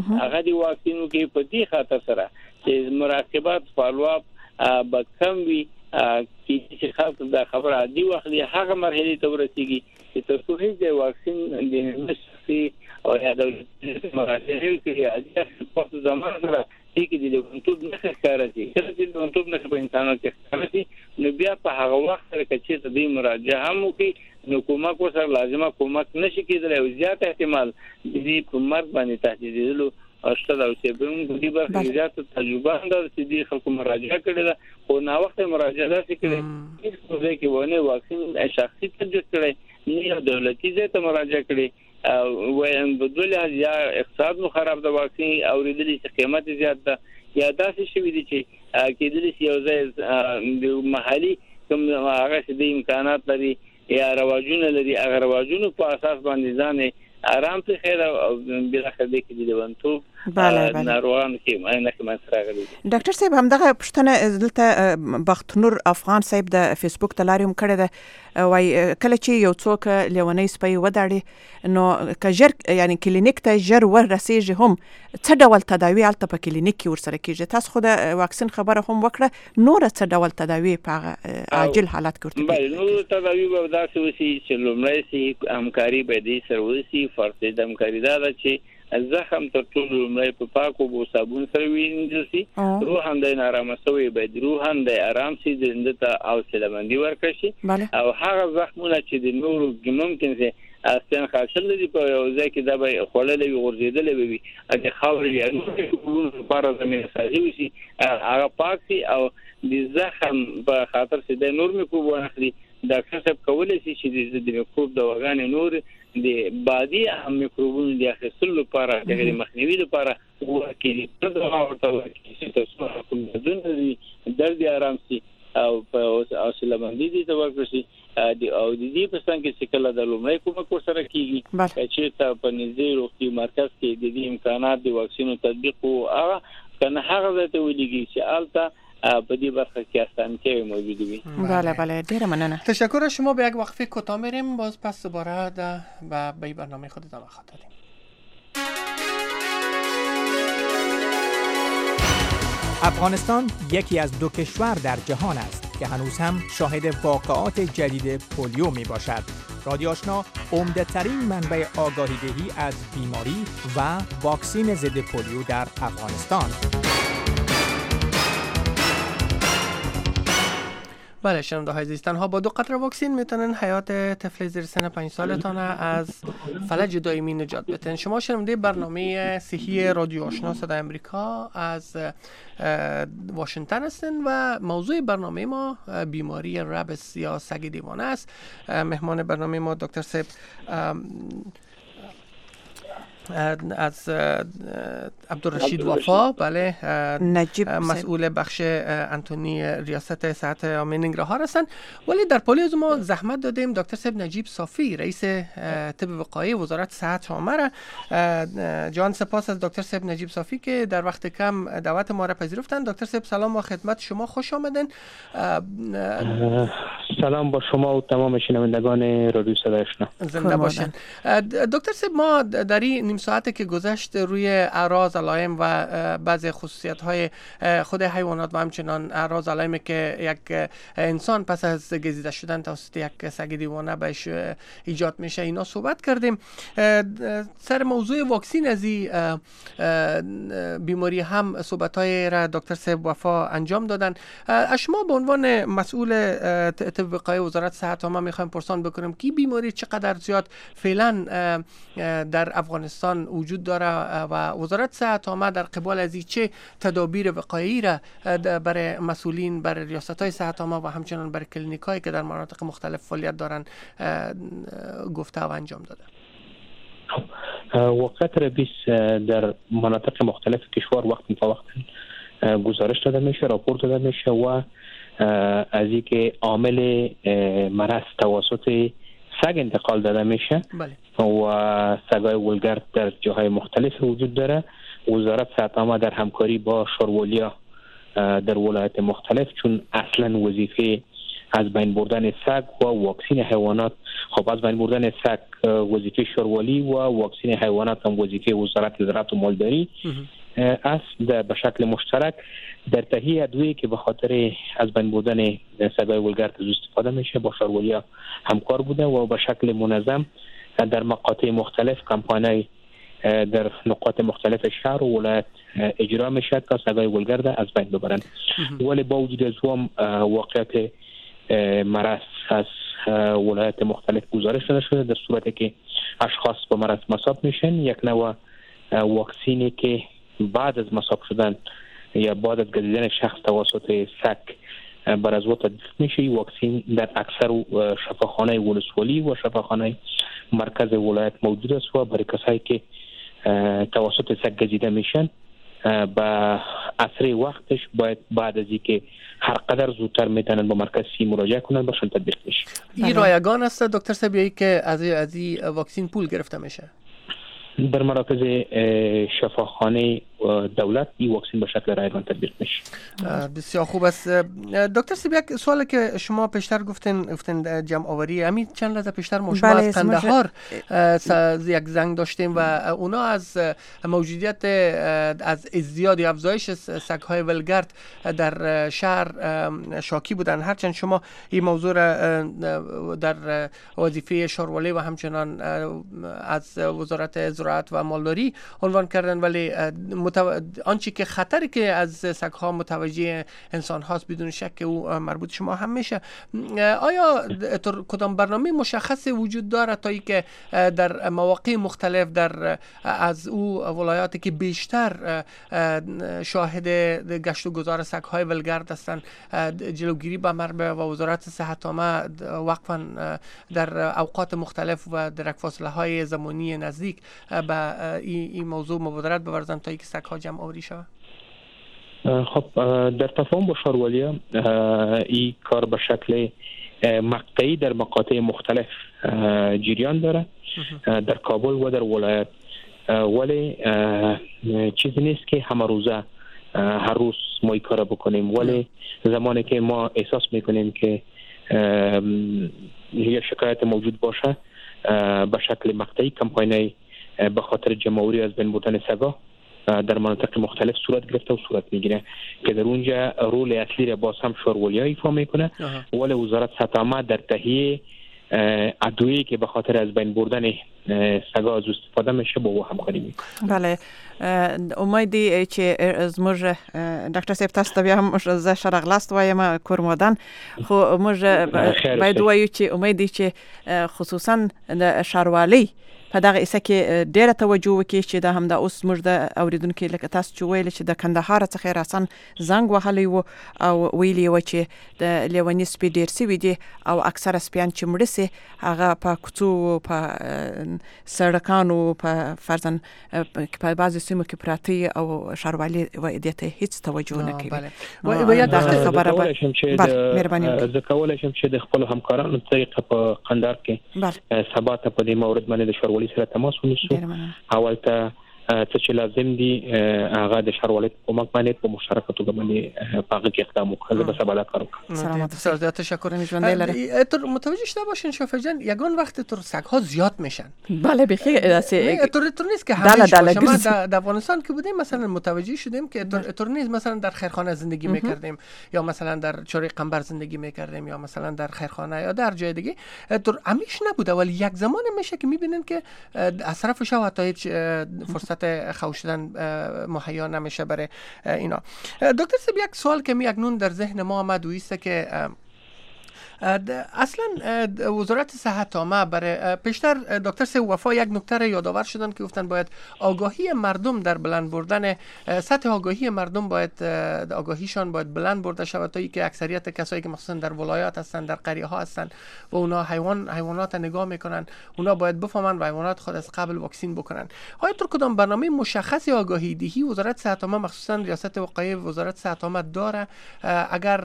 E: په دې خاطر سره چې مراقبات فالواب به کم وي چې خاص دا خبره عادي واخلي هغه مرحله ته ورسیږي چې تر څو هیڅ واکسین د نشي او یا د مرحله کې عادي په زمانه سره چې د لومړیتوب نه ښکاري چې د لومړیتوب نه په انسانانو کې ښکاري نو بیا په هغه وخت سره چې د دې مراجعه هم کوي نو کومک سره لازمه کومک نشي کېدلی او زیات احتمال د دې په مرګ باندې تهدیدولو اشته دا چې به موږ دې برخه زیات تجربه انداز چې دې خلکو مراجعه کړې ده خو نا وخت مراجعه داسې کړې چې کې ونه واکسین شخصي تجربه کړې نه دولتي ځای ته مراجعه کړې او بدل یا اقتصاد مو خراب د واکسین او ریدلې چې قیمت زیات ده یا داسې شوی دي چې کېدلی شي یو ځای د محلي کوم هغه چې د امکانات لري یا رواجونه لري هغه رواجونو په اساس باندې ځان آرام ته خیر او بل خدای کې دی ونټو ناروغان کې عینک منځ راغلي.
C: ډاکټر صاحب همدغه پوښتنه دلته بختنور افغان صاحب د فیسبوک ته لاریوم کړی ده، وای کله چې یو څوک لیونی سپی وداړي نو کجر یعنی کلینیک ته ژر ورسیږي هم څه ډول تداوی الته په کلینیک کې ورسره کیږي؟ تاسو خو د واکسین خبره هم وکړه، نور څه ډول تداوی په عاجل حالات کې ورته؟
E: بله نور تداوی به داسې وسی چې لومړی سي همکاري به دې سره وسی. فرض د همکاري دا ده چې زخم تر ټولو لومړی په پاکو اوبو صابون سره وینځل شي، روحاً د نارامه شوی باید روحاً د آرام شي، د ته حوصله‌مندي ورکړي شي، او هغه زخمونه چې د نورو ممکن سي استن خاصل دي په یو ځای کې دا به خوللې وي ورزيدلې وي د خاورې یا نور لپاره زمينه سازي وي هغه پاک شي او د زخم په خاطر چې د نور میکروب ونخلي. ډاکټر صاحب کولای شي چې د میکروب د وغانې نور د بادي میکروبونو د اخیستلو لپاره د مخنیوي لپاره ورکړي دا ورته ورکړي چې تاسو کوم بدون درد آرام شي او په حوصله باندې دي ته ورکړي او د دې په څنګه چې کله د لومړی کومک سره کیږي چې ته په نږدې روغتي مرکز کې د دې امکانات د واکسینو تطبیق او هغه کنه هغه ته ولګي چې البته په دې برخه کې اسانتیاوی موجود وي.
C: بله ډیره مننه.
D: تشکر از شما. به یک وقفه کوتاه میریم، باز پس دوباره به برنامه خود ادامه خواهیم داد.
H: افغانستان یکی از 2 کشور در جهان است که هنوز هم شاهد واقعات جدید پولیو می باشد. رادیو آشنا عمده ترین منبع آگاهی دهی از بیماری و واکسین ضد پولیو در افغانستان.
D: بله شنونده های عزیز، تنها با 2 قطره واکسین میتونن حیات طفل زیر سن 5 سالتان از فلج دائمی نجات بدن. شما شنونده برنامه صحی رادیو آشنا صدای امریکا از واشنگتن هستن و موضوع برنامه ما بیماری ربس یا سگ دیوانه است. مهمان برنامه ما دکتر صاحب از عبدالرشید وفا، بله، نجیب مسئول بخش انتونی ریاست صحت عامه ننگرهار هستند. ولی در پالی از ما زحمت دادیم دکتر صاحب نجیب صافی رئیس طب وقایع وزارت صحت عامه را. جان سپاس از دکتر صاحب نجیب صافی که در وقت کم دعوت ما را پذیرفتند. دکتر صاحب سلام و خدمت شما، خوش آمدین.
I: سلام با شما و تمام شنوندگان رادیو صدای آشنا.
D: زنده باشین. دکتر صاحب ما در این نیم ساعتی که گذشت روی اعراض علائم و بعضی خصوصیت‌های خود حیوانات و همچنان اعراض علائمی که یک انسان پس از گزیده شدن توسط یک سگ دیوانه بهش ایجاد میشه اینا صحبت کردیم. سر موضوع واکسین از این بیماری هم صحبت‌های را دکتر صاحب وفا انجام دادن. از شما به عنوان مسئول طب وقایع وزارت صحت عامه میخوایم پرسان بکنیم که بیماری چقدر زیاد فعلا در افغانستان وجود داره و وزارت صحت عامه در قبال از چه تدابیر وقایعی را برای مسئولین، برای ریاست‌های صحت عامه و همچنان برای کلینیک‌هایی که در مناطق مختلف فعالیت دارن گفته و انجام داده؟
I: وقت ربیس در مناطق مختلف کشور وقت تا وقت گزارش داده میشه، راپورت داده میشه و از اینکه عامل مرض توسط سگ انتقال داده میشه. بله. و سگای ولگرد در جاهای مختلف وجود داره. وزارت صحت عامه در همکاری با شوروالیا در ولایت مختلف، چون اصلا وظیفه از بین بردن سگ و واکسین حیوانات، خب از بین بردن سگ وظیفه شوروالی و واکسین حیوانات هم وظیفه وزارت زراعت و مالداری است. به شکل مشترک در تهیه ادویه که به خاطر از بین بردن سگای ولگرد استفاده میشه با شوروالیا همکار بوده و به شکل منظم در مقاطع مختلف کمپانی‌های در نقاط مختلف شهر و ولایت اجرا میشه تا سگای ولگرد از بین ببرن. ولی با وجود از هم واقعیت مرض از ولایت مختلف گزارش داده شده در صورتی که اشخاص با مرض مصاب میشن. یک نوع واکسینی که بعد از مصاب شدن یا بعد از گزیدن شخص توسط سگ بر از وقت میشه. واکسین در اکثر شفاخانه ولسوالی و شفاخانه مرکز ولایت موجود است و برای کسایی که توسط سگ گزیده میشن با اسرع وقتش باید بعد از اینکه هر قدر زودتر میتونن با مرکز سی مراجعه کنن باشن تطبیق میشه.
D: این رایگان است دکتر صاحب که از این واکسین پول گرفته میشه؟
I: در مراکز شفاخانه دولت این واکسن به شکل رایگان تطبیق میشه.
D: بسیار خوب است. دکتر سیب، یک سوالی که شما پیشتر گفتین جمع آوری، همین چند لحظه پیشتر ما شما از قندهار یک زنگ داشتیم و اونا از موجودیت از ازدیاد یا افزایش سگ‌های ولگرد در شهر شاکی بودن. هرچند شما این موضوع را در وظیفه شاروالی و همچنان از وزارت زراعت و مالداری عنوان کردن، ولی آنچه که خطری که از سگ‌ها متوجه انسان هاست بدون شک که او مربوط شما هم میشه. آیا کدام برنامه مشخص وجود داره تا اینکه در مواقع مختلف در از او ولایاتی که بیشتر شاهد گشت و گذار سگ‌های ولگرد هستند جلوگیری به مربع و وزارت صحت عامه وقفا در اوقات مختلف و در فاصله‌های زمانی نزدیک به این موضوع مبادرت بورزن تا اینکه سگ‌ها جمع آوری شود؟
I: خب در تفاهم با شاروالی‌ها این کار به شکل مقطعی در مقاطع مختلف جریان داره در کابل و در ولایت، ولی چیزی نیست که همه روزه هر روز ما این کار بکنیم، ولی زمانی که ما احساس میکنیم که یه شکایت موجود باشه به شکل مقطعی کمپاینای به خاطر جمع‌آوری از بین بردن سگا در مناطق مختلف صورت گرفته و صورت میگیره که در اونجا رول اصلی را باز هم شاروالی‌ها ایفا میکنه، ولی وزارت صحت عامه در تهیه ادویه‌ای که به خاطر از بین بردن سگا از استفاده میشه با او همکاری میکنه.
C: بله، امیدی چې زموږ ډاکټر صاحب تاسو ته بیا هم زه ښه راغلاست وایم کورمودان، خو موږ باید وایو چې امیدي چې خصوصا د ښاروالۍ په دغه ایسه کې ډیره توجه وکړي چې دا هم د اوس موږ د اوریدونکو لکه تاسو چې ویل چې د کندهار څخه راسن زنګ وهلی وو او ویلي و چې د لیونی سپي ډیر سوي دي او اکثره سپیان چې مړه سي هغه په کوڅو په سړکانو په فرضاً په بعض سیمو کې پراته او ښاروالي دې ته هیڅ توجه نه کوي.
I: و دا خبره به مهرباني زه کولای شم چې د خپل همکارانو طریقه په قندهار کې سبا ته په دې مورد باندې د شاروالی سره تماس ونیسو. اول ته څه چې لازم دي هغه د شاروالی په کومک باندې په مشارکت توګه باندې پاغه کې اقدام وکړي. به سبا دا کار وکړم.
C: سلامت بسیار تشکر می‌کنم.
D: تو متوجه شده باشین شفا جان یگان وقت تو سگ‌ها زیاد میشن.
C: بله بخیر
D: تو نیست که همه ما در افغانستان که بودیم مثلا متوجه شدیم که تو نیست مثلا در خیرخانه زندگی می‌کردیم یا مثلا در چوری قنبر زندگی می‌کردیم یا مثلا در خیرخانه یا در جای دیگه تو همیش نبوده، ولی یک زمان میشه که می‌بینین که از طرف شما تا هیچ فرصت خوشیدن مهیا نمیشه برای اینا. دکتر سیب، یک سوال که اکنون در ذهن ما آمد و ایست که اصلا وزارت صحت عامه برای پیشتر دکتر سه وفا یک نکته را یادآور شدن که گفتن باید آگاهی مردم در بلند بردن سطح آگاهی مردم باید آگاهیشان باید بلند برده شود تا اینکه اکثریت کسایی که مخصوصا در ولایات هستند در قریه ها هستند و اونا حیوانات نگاه میکنن، اونا باید بفهمن و حیوانات خود از قبل واکسین بکنن. آیا تو کدام برنامه مشخصی آگاهی دهی وزارت صحت عامه مخصوصا ریاست وقایع وزارت صحت عامه داره؟ اگر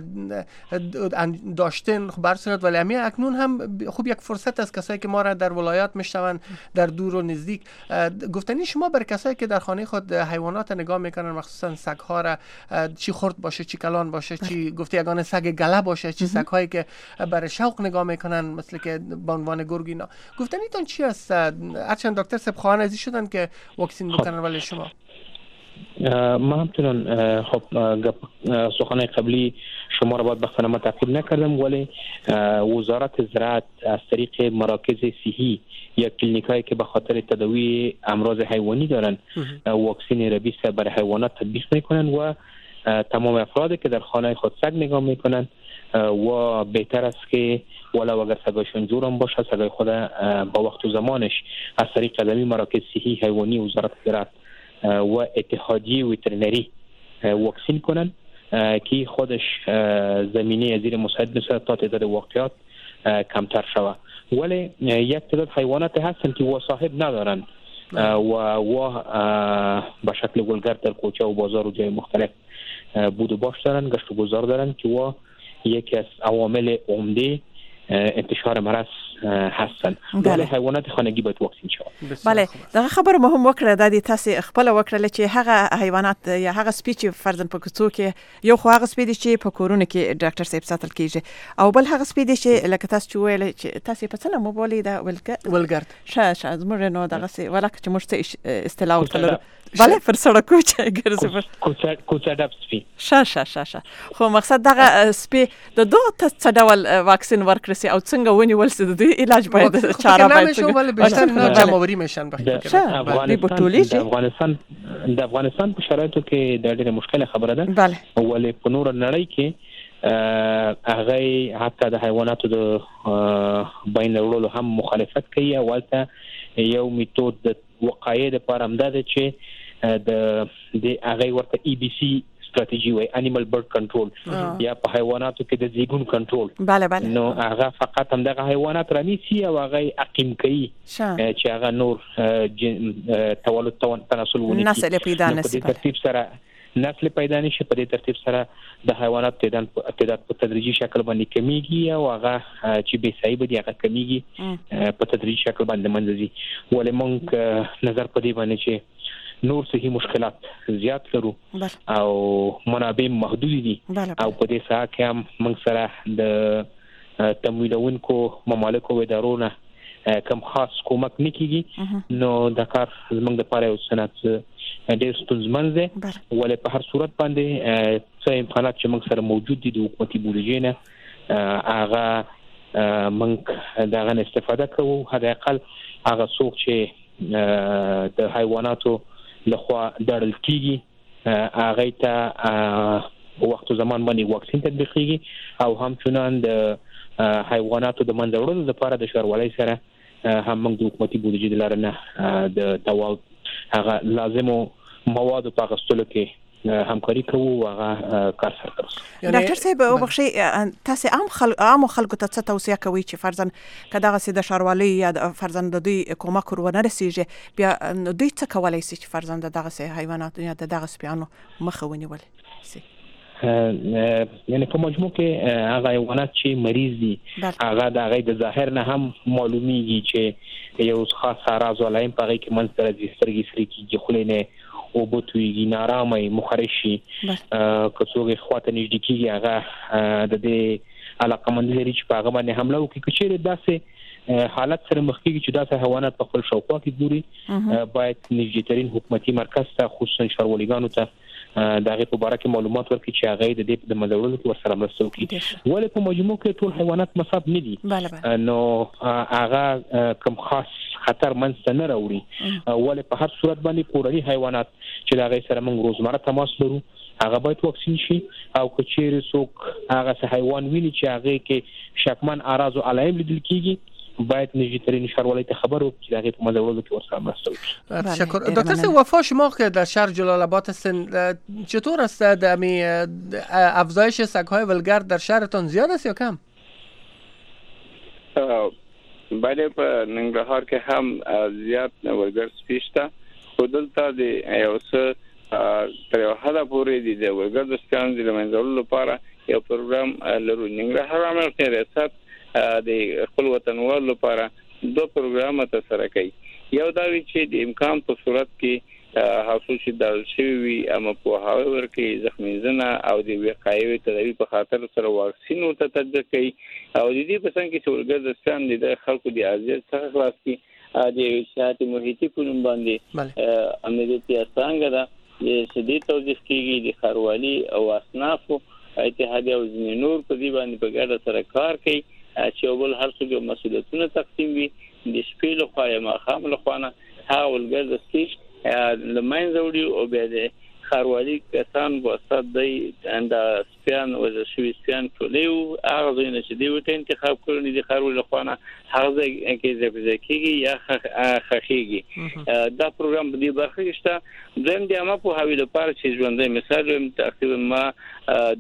D: داشتن برسند، ولی همین اکنون هم خوب یک فرصت است کسایی که ما را در ولایات میشنون در دور و نزدیک گفتنی شما بر کسایی که در خانه خود حیوانات نگاه میکنن مخصوصا سگ‌ها را، چی خرد باشه چی کلان باشه چی گفتی یگانه سگ گله باشه چی سگ‌هایی که برای شوق نگاه میکنن مثل که به عنوان گرگ اینا، گفتنی تون چی است؟ هرچند دکتر سب خواهان ازی شدن که واکسین بکنن ولی شما
I: ما همچنان خب سخنان قبلی شما را باید بخصنامه تعقیب نکردم، ولی وزارت زراعت از طریق مراکز صحی یا کلینیکایی که به خاطر تداوی امراض حیوانی دارن واکسین ربیس برای حیوانات تطبیق میکنن و تمام افرادی که در خانه خود سگ نگاه میکنن و بهتر است که ولو اگر سگایشون جورم باشه سگای خود با وقت و زمانش از طریق قدمی مراکز صحی حیوانی وزارت زراعت و اتحادیه وترنری واکسین کنن که خودش زمینه زیر مساعد میشه تا تعداد واقعات کمتر شود. ولی یک تعداد حیوانات هستن که و صاحب ندارن و به شکل گلگرد در کوچه و بازار و جای مختلف بود و باش دارن، گشت و گذار دارن که و یکی از عوامل عمده انتشار مرض هستن ولی حیوانات خانگی باید واکسین شود.
C: بله دغه خبر مهم وکړه د دې تاسو خپل وکړه چې هغه حیوانات یا هغه سپی چې فرضاً په کوڅو کې یو خو هغه سپی چې په کورونه کې ډاکټر صاحب ساتل کیږي او بل هغه سپی چې لکه تاسو ویل چې تاسو په څه نوم بولې دا
D: ولګرد
C: شه زموږ نو دغه سي ولکه چې موږ استلاو تلل بله پر سړکو چې ګرځي
I: کوڅه ډب سپی
C: شه خو مقصد دغه سپی د دوه څه ډول واکسین ورکړي او څنګه ونیول سي د علاج باید چاره باید
D: څنګه بیشتر نه جمعوري میشن
I: د افغانستان په شرایطو کې د ډېر مشکله خبره ده ولې په نور نړۍ کې هغه حتی د حیواناتو د بین وړلو هم مخالفت کوي او ولته یو میتود د وقایې لپاره هم ده چې د هغه ورته EBC استراتیجی وای انیمل برډ کنټرول یا په حیواناتو کې د زیګون کنټرول
C: بله
I: نو هغه فقط هم دغه حیوانات رانیسي او هغه عقیم کوي چې هغه نور تولد تناسل ونی
C: نسل پیدا نشي
I: په ترتیب سره نسل پیدا نشي په دې ترتیب سره د حیوانات تعداد په تدریجي شکل باندې کمیږي او هغه چې به صحیح به هغه کمیږي په تدریجي شکل باندې منځي ولې مونږ نظر په دې باندې چې نور صحي مشکلات زیات لرو او منابع محدود دي او په دې ساحه کې هم موږ سره د تمویلونکو ممالکو و ادارونه کم خاص کومک نکېږي نو د کار زموږ لپاره یو سنت ډېر ستونزمن دی ولې په هر صورت باندې څه امکانات چې موږ سره موجود دي د حکومتي بودیجې نه هغه موږ دغه استفاده کوو حد اقل هغه څوک چې د حیواناتو لخوا دړل کیږي هغه ته وخت زمان باندې واکسین تطبیقيږي او همچنان د حیواناتو د منځ وړلو لپاره د شاروالۍ سره هم موږ د حکومتي بودیجې د لارې نه د توال هغه لازمو مواد په غوښتلو کې همکاري کوو هغه کار سره کوي.
C: ډاکټر صاحب وبخښي تاسو عام خلکو ته څه توصیه کوي چې فرضاً کداغه سي د شاروالۍ یا فرضاً د دوی کومک ورونه رسیږي بیا دوی څه کولای شي چې فرضاً دغه سي حیوانات یا دغه سپیانو مخه ونیول شي.
I: یعنی په مجموع کې هغه حیوانات چې مریض دي هغه د هغه د ظاهر نه هم معلومیږي چې یو خاص راز ولایم په هغه کې منځ د سترګې سری کې خلینه او بوتویږي نارامه مخرشي کڅوغه خواته نږدې کیږي هغه د دې علاقمند لري چې په هغه باندې حمله وکړي چې داسې حالت سره مخ کیږي چې داسې حیوانات په خپل شاوخوا کې ګوري باید نږدې ترين حکومتي مرکز ته خصوصا شاروالګانو ته دغه په اړه کې معلومات ورکړي چې هغه د دې د مزورلو کې ورسره مرسته وکړي ولې په مجموع کې ټول حیوانات مصاب نه دي نو هغه کوم خاص خطر منځ نه راوړي ولې په هر صورت باندې کورني حیوانات چې هغه سره موږ روزمره تماس لرو هغه باید واکسین شي او کچېر څوک هغه حیوان ویني چې هغه کې شکمن اعراض او علائم لیدل کیږي باید نږدې ترین شاروالۍ ته خبر ورکړي چې هغه په مزورلو کې ورسره مرسته وکړي.
D: تشکر دکتر صاحب. وفا شما که در شهر جلال آباد هستین چطور است افزایش سگ‌های ولگرد در شهرتان زیاد است یا کم؟
E: بله په ننګرهار کې هم زیات ولګر سپیشته خودلته د یو څه تر یو حده پورې د ولګر د سپیان د منځلو لپاره یو پروګرام لرو. ننګرهار امر ریاست د خپل وطنوالو لپاره دوه پروګرام ته سره کوي. یو دا وی چې د امکان په صورت کې حاصل شي د شوی اما په هاوی ورکه زخمی زنه او د وقایوي تدابیر په خاطر سره واکسین او تطبیق کوي او د دې په څنګه چې ولګر د سپیان د خلکو د اذیت څخه خلاص کی د شاعت محیطي په نوم باندې امنیتي څنګه دا د شدید توضیح کیږي د خاروالي او اصناف اتحادیه او نور په دې باندې په ګډه سره کار کوي چې اول هر څه مسؤلیتونه تقسیم وي د شپې له خوا یا ماښام له خوا نه هغه ولګر د سپیش لمن زوړي او بیا د خاروالي کسان واسطه د سپیان او د شوي سپیان ټولیو هغه ځینې چې دی وته انتخاب کړی د خاروالي له خوا نه هغه کې ځکهږي یا خخېږي دا پروګرام په دې برخه کې شته. زم د ما په حواله لپاره چې ژوندۍ مثال تقریبا ما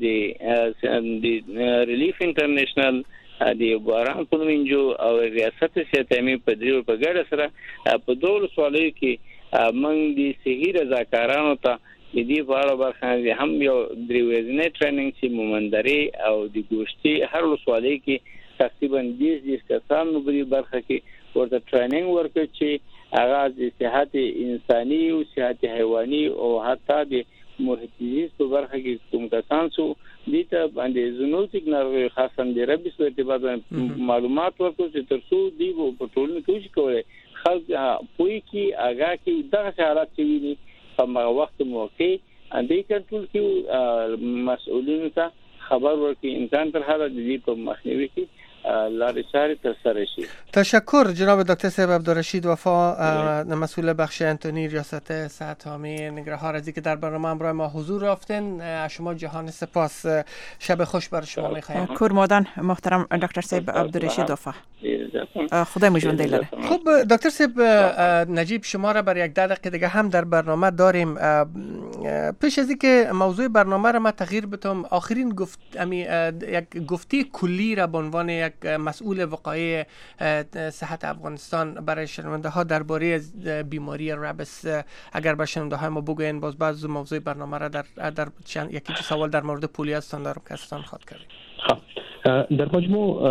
E: د ریلیف انټرنیشنل د باران په منجو او ریاست سیاتامي په دې په ګډه سره په ډول سوالو کې موږ د صحي رضاکارانو ته د دې په اړه برخه هم یو دریوزنه ټریننګ چې مومندري او د ګوشتي هر سوالو کې تقریبا 10 کسان نو بری برخه کې ورته ټریننګ ورکړي چې هغه د صحت انساني او صحت حیواني او حتی د محیط زیست په برخه کې کوم کسان سو دي ته باندې زونوتیک ناروغي خاصه د ربي په ارتباط معلومات ورکړي چې ترڅو دی په ټولنه کې کوي خلک پوي کې آگاه کې دغه حالات چې ویني په هغه وخت موقع اندې کنټرول کې مسؤلینو ته خبر ورکړي امکان تر حاله د دې په مخنیوي کې لارې چارې ترسره شي.
D: تشکر جناب دکتر صاحب عبدالرشید وفا، مسئول بخش انتونی ریاست صحت عامه ننگرهار، از اینکه در برنامه همراه ما حضور یافتین. شما جهان سپاس. شب خوش بر شما می‌خوایم.
C: کورمادان محترم دکتر صاحب عبدالرشید وفا، خدا می‌ژونده لره.
D: خب دکتر صاحب نجیب، شما را برای یک دقیقه دیگه هم در برنامه داریم. پیش از اینکه موضوع برنامه را ما تغییر بدم، آخرین یک گفته کلی را به عنوان یک مسئول وقایع صحت افغانستان برای شنونده ها درباره بیماری ربس اگر به شنونده های ما بگوین، باز بعض موضوع برنامه را در یکی دو سوال در مورد پولیو هستند دارم که استان خواهد کردیم.
I: در مجموع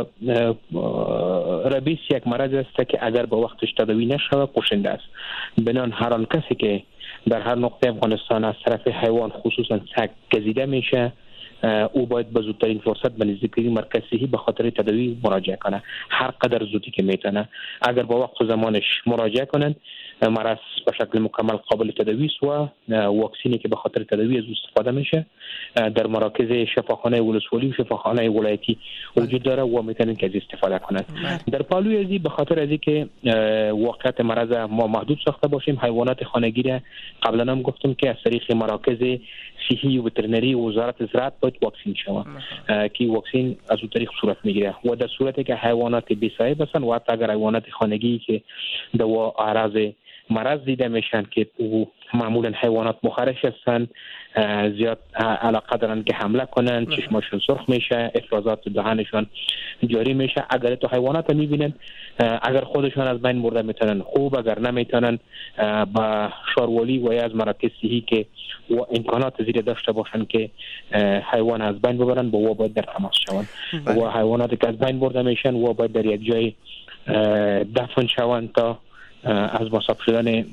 I: ربیس یک مرض است که اگر با وقتش تداوی نشود کشنده است. بنان هر آن کسی که در هر نقطه افغانستان از طرف حیوان خصوصا سگ گزیده میشه، او باید به زودترین فرصت به نزدیکترین مرکز صحی به خاطر تداوی مراجعه کنه، هر قدر زودی که میتونه. اگر با وقت و زمانش مراجعه کنن، مرض به شکل مکمل قابل تداوی است و واکسینی که به خاطر تداوی از استفاده میشه در مراکز شفاخانه ولسوالی و شفاخانه ولایتی وجود داره و میتونن که از استفاده کنن. در پالوی ازی به خاطر ازی که واقعیت مرض ما محدود ساخته باشیم، حیوانات خانگی را قبلا هم گفتم که از طریق مراکز صحی و وترنری وزارت زراعت باید واکسین شود که واکسین از اون طریق صورت میگیره و در صورتی که حیوانات بی‌سایه باشن و حتی اگر حیوانات خانگی که دوا اعراض مرض دیده میشن که معمولا حیوانات مخرش هستن، زیاد علاقه دارن که حمله کنن، چشماشون سرخ میشه، افرازات دهانشون جاری میشه. اگر تو حیوانات میبینن، اگر خودشون از بین برده میتونن خوب، اگر نمیتونن با شاروالی و یا از مراکز صحی که و امکانات زیر داشته باشن که حیوان از بین ببرن با و باید در تماس شون و حیواناتی که از بین برده میشن و باید در یک جای دفن شون تا از مصاب شدن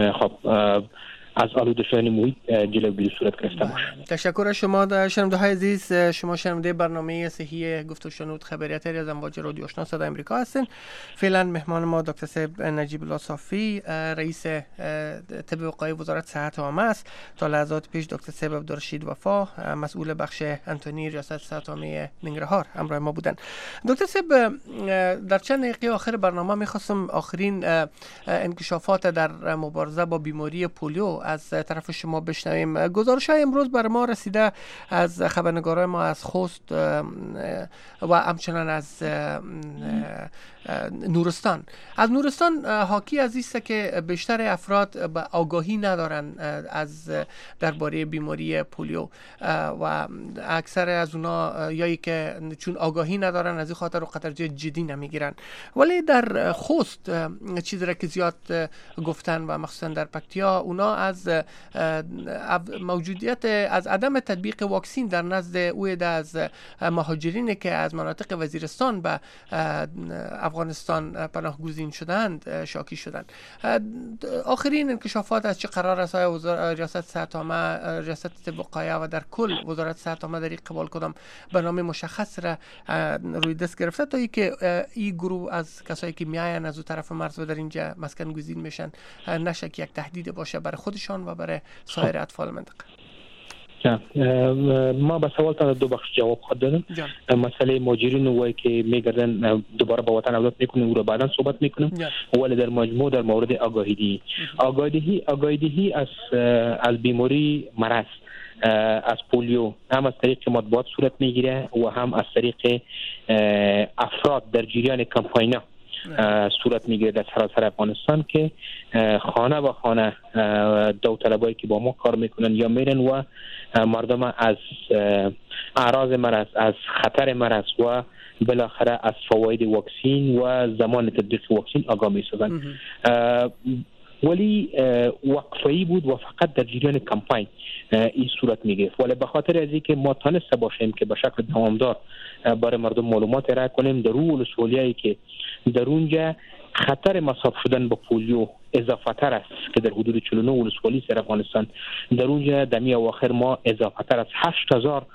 I: از آلوده شدن محیط جلوی صورت گرفته باشه.
D: تشکر از شما شنونده های عزیز. شما شنونده برنامه صحی گفت و شنود خبریت از امواج رادیو آشنا صدای امریکا هستین. فعلا مهمان ما دکتر صاحب نجیب الله صافی، رئیس طب وقایع وزارت صحت عامه است. تا لحظات پیش دکتر صاحب عبدالرشید وفا، مسئول بخش انتونی ریاست صحت عامه ننگرهار همراه ما بودن. دکتر صاحب، در چند دقیقه آخر برنامه می‌خواستم آخرین انکشافات در مبارزه با بیماری پولیو از طرف شما بشنویم. گزارش‌های امروز بر ما رسیده از خبرنگارای ما از خوست و همچنان از نورستان. از نورستان حاکی از است که بیشتر افراد به آگاهی ندارن از درباره بیماری پولیو و اکثر از اونا یایی که چون آگاهی ندارن از این خاطر و قطر جدی نمیگیرن. ولی در خوست چیزی را که زیاد گفتن و مخصوصا در پکتیا، اونا از موجودیت از عدم تطبیق واکسین در نزد اویده از مهاجرینی که از مناطق وزیرستان به افغانستان پناهگزین شدند شاکی شدند. آخرین انکشافات از چه قرار است؟ ریاست صحت عامه، ریاست طب وقایع و در کل وزارت صحت عامه در قبال کدام برنامه مشخص را روی دست گرفته تا اینکه این گروه از کسایی که میاین از اون طرف مرز و در اینجا مسکن گزین میشن نشه که یک تهدید باشه برای خودشان و برای سایر اطفال منطقه؟
I: ما به سوالتان دو بخش جواب خود دادم. مسئله مهاجرین وای که میگردن دوباره به وطن عودت میکنن، او رو بعدا صحبت میکنم. ولی در مجموع در مورد آگاهی از بیماری مرض از پولیو هم از طریق مطبوعات صورت میگیره و هم از طریق افراد در جریان کمپاینا صورت میگیره در سراسر افغانستان که خانه به خانه داوطلبایی که با ما کار میکنن یا میرن و مردم از اعراض مرض، از خطر مرض و بالاخره از فواید واکسین و زمان تطبیق واکسین آگاه میسازن. ولی وقفه‌ای بود و فقط در جریان کمپاین این صورت میگرفت. ولی به خاطر از اینکه ما تانسته باشیم که به شکل دوامدار برای مردم معلومات ارائه کنیم، در اون ولسوالیایی که در اونجا خطر مصاب شدن به پولیو اضافه تر است که در حدود 49 ولسوالی در افغانستان، در اونجا دمی اواخر ما اضافه تر از 8000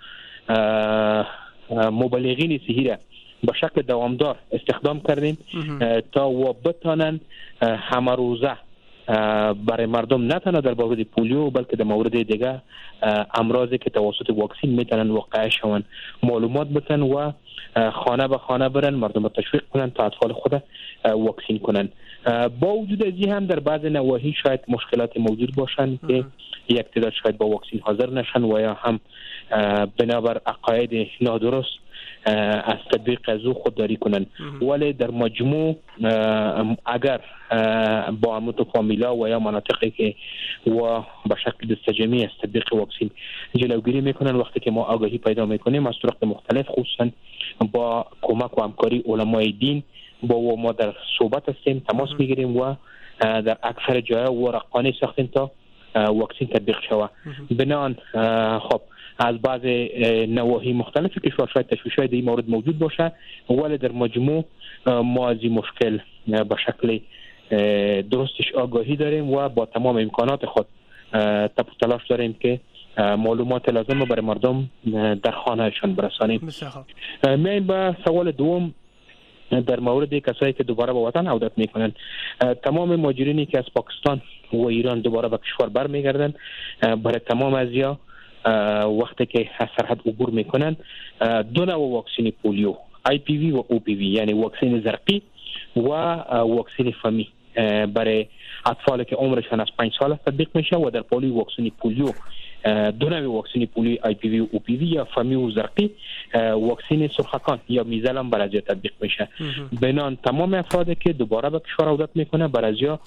I: مبلغین صحی را به شکل دوامدار استخدام کردیم تا و بتانن همه روزه برای مردم نه تنها در مورد پولیو بلکه در مورد دیگه امراضی که توسط واکسین میتونن واقع شون معلومات بتن و خانه به خانه برن، مردم تشویق کنن تا اطفال خود واکسین کنن. با وجود از این هم در بعض نواحی شاید مشکلات موجود باشن که یک تعداد شاید با واکسین حاضر نشن و یا هم بنابر عقاید نادرست از تطبیق از او خودداری کنن. ولی در مجموع اگر با عموت و فامیلا و یا مناطقی که و به شکل دستجمعی از تطبیق واکسین جلوگیری میکنن، وقتی که ما آگاهی پیدا میکنیم از طرق مختلف خصوصا با کمک و همکاری علمای دین با ما در صحبت هستیم، تماس میگیریم و در اکثر جاها ورقانی ساختیم تا واکسین تطبیق شود. بنان خب از بعض نواحی مختلف کشور شاید تشویش‌های در این مورد موجود باشه، ولی در مجموع ما از این مشکل به شکل درستش آگاهی داریم و با تمام امکانات خود تلاش داریم که معلومات لازم برای مردم در خانهشان برسانیم. میایم به سوال دوم در مورد کسایی که دوباره به وطن عودت میکنن. تمام مهاجرینی که از پاکستان و ایران دوباره به کشور برمیگردن، برای تمام ازیا وقتی که از سرحد عبور میکنن دو نوع واکسین پولیو IPV و OPV یعنی واکسین زرقی و واکسین فمی برای اطفال که عمرشان از 5 سال تطبیق میشه و در پولیو واکسین پولیو دو نوع واکسین پولیو IPV و OPV یا فمی و زرقی واکسین سرخکان یا میزل هم بر ازیا تطبیق میشه. بنان تمام افرادی که دوباره به کشور عودت میکنه بر ازیا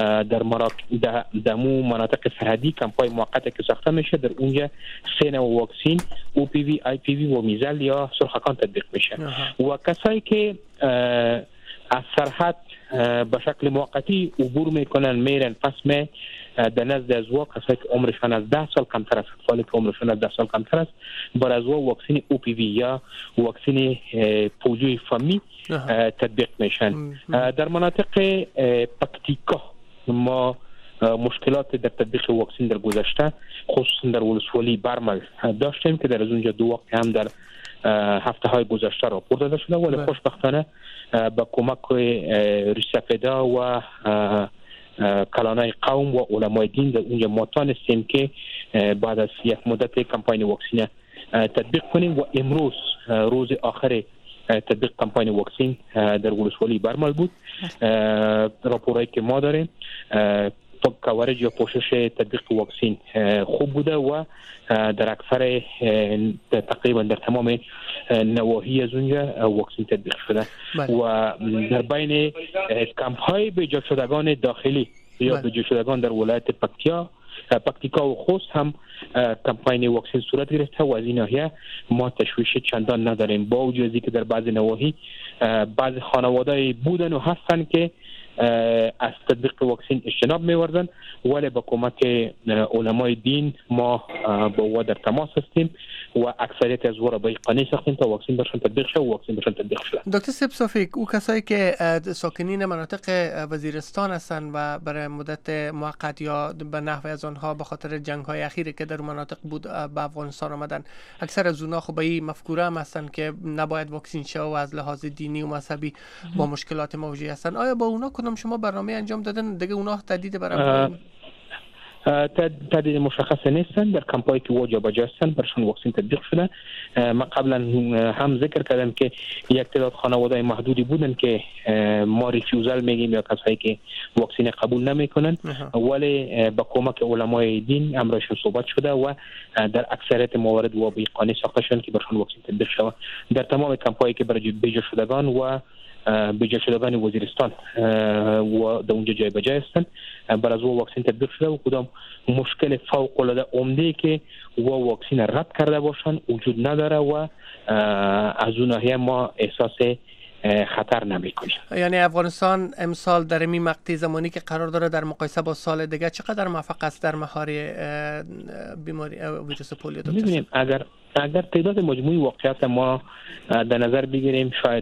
I: در دمو مناطق سرحدی کمپاین موقتی که ساخته میشه در اونجا 3 نوع واکسین OPV IPV و میزل یا سرخکان تطبیق میشه. و کسایی که از سرحد به شکل موقتی عبور میکنن میرن پس می در نزد از کسایی که عمرشان از 10 سال کمتر است، اطفالی که عمرشان از 10 سال کمتر است بر از واکسین OPV یا واکسین پولیوی فمی تطبیق میشن. در مناطق پکتیکا ما مشکلات در تطبیق واکسین در گذشته خصوصا در ولسوالی برمل داشتیم که در از اونجا 2 وقت هم در هفته های گذشته راپور داده شده، ولی خوشبختانه با کمک ریسپدا و کلانای قوم و علمای دین در اونجا ما تانستیم که بعد از یک مدت کمپاین واکسین تطبیق کنیم و امروز روز آخر تطبیق کمپاین واکسین در ولسوالی برمل بود. راپورایی که ما داریم کاورج یا پوشش تطبیق واکسین خوب بوده و در اکثر تقریبا در تمام نواحی از اونجا واکسین تطبیق شده و در بین کمپ های بجا شدگان داخلی یا بجا شدگان در ولایت پکتیکا و خوست هم کمپاین واکسین صورت گرفته و از این ناحیه ما تشویش چندان نداریم، با وجود که در بعض نواحی بعض خانواده‌ای بودن و هستن که از تطبیق واکسین اجتناب می‌ورزن، ولی با کمک علمای دین ما با او در تماس هستیم و اکثریت از او را به قانع ساختیم تا واکسین برشان تطبیق شه و واکسین برشان تطبیق شه.
D: دکتر سپسوفیک، او کسایی که ساکنین مناطق وزیرستان هستند و برای مدت موقت یا به نحو از آنها به خاطر جنگ‌های اخیری که در مناطق بود به افغانستان آمدن، اکثر از اونها خب به این مفکوره هم هستند که نباید واکسین شه و از لحاظ دینی و مذهبی با مشکلات مواجه هستند. آیا با اونا کدام شما برنامه انجام دادن دیگه اونا تهدید برای
I: تهدید مشخص نیستن؟ در کمپایی که واجب هستن برشون واکسین تطبیق شده. ما قبلا هم ذکر کردم که یک تعداد خانواده محدودی بودن که ما ریفیوزال میگیم یا کسایی که واکسین قبول نمیکنن، ولی با کمک علمای دین امرشون صحبت شده و در اکثریت موارد و به قانع ساخته شدن که برشون واکسین تطبیق شود. در تمام کمپایی که برای بیجا شدگان و بیجا شدگان وزیرستان و در اونجا جای بجای هستن بر از واکسین تطبیق شده و کدام مشکل فوق العاده عمده که واکسین رد کرده باشن وجود نداره و از اون ناحیه ما احساس خطر نمیکنیم.
D: یعنی افغانستان امسال در این مقطع زمانی که قرار داره در مقایسه با سال دیگه چقدر موفق است در مهار بیماری ویروس پولیو؟
I: می‌بینیم اگر تعداد مجموعی واقعیت ما در نظر بگیریم شاید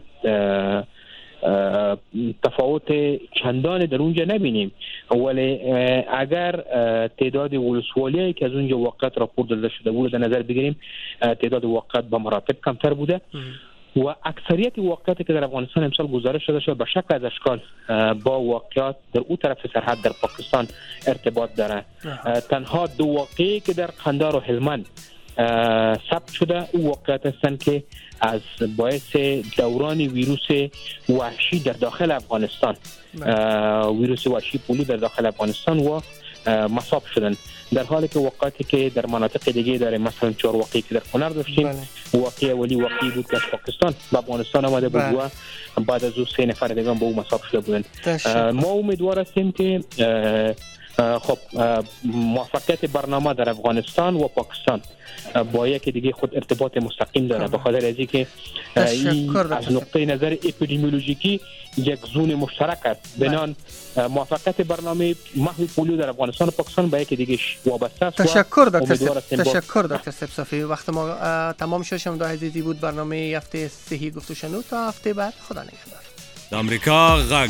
I: تفاوت چندان در اونجا نبینیم، ولی اگر تعداد ولسوالیایی که از اونجا واقعیت راپورت داده شده بود در نظر بگیریم تعداد واقعیت به مراتب کمتر بوده و اکثریت واقعیتی که در افغانستان امسال گزارش شده شده به شکل از اشکال با واقعیت در اون طرف سرحد در پاکستان ارتباط داره. تنها دو واقعی که در قندهار و هلمند ثبت شده او واقعیت هستند که از باعث دوران ویروس وحشی در داخل افغانستان ویروس وحشی پولیو در داخل افغانستان و مصاب شدن، در حالی که واقعیتی که در مناطق دیگه داره، مثلا 4 واقعی که در کنر داشتیم واقعی اولی واقعی بود که از پاکستان به افغانستان آمده بود و بعد از او 3 نفر دیگه به او مصاب شده بودند. ما امیدوار هستیم که خب موفقیت برنامه در افغانستان و پاکستان با یکی دیگه خود ارتباط مستقیم داره، به خاطر از اینکه از نقطه نظر اپیدمیولوژیکی یک زون مشترک است. بنان موفقیت برنامه محو پولیو در افغانستان و پاکستان به یکی دیگه وابسته است.
D: تشکر دکتر سبصافی. وقت ما تمام شد. شما عزیزی بود برنامه هفته صحی گفت و شنود. تا هفته بعد خدا نگهدار.
J: آمریکا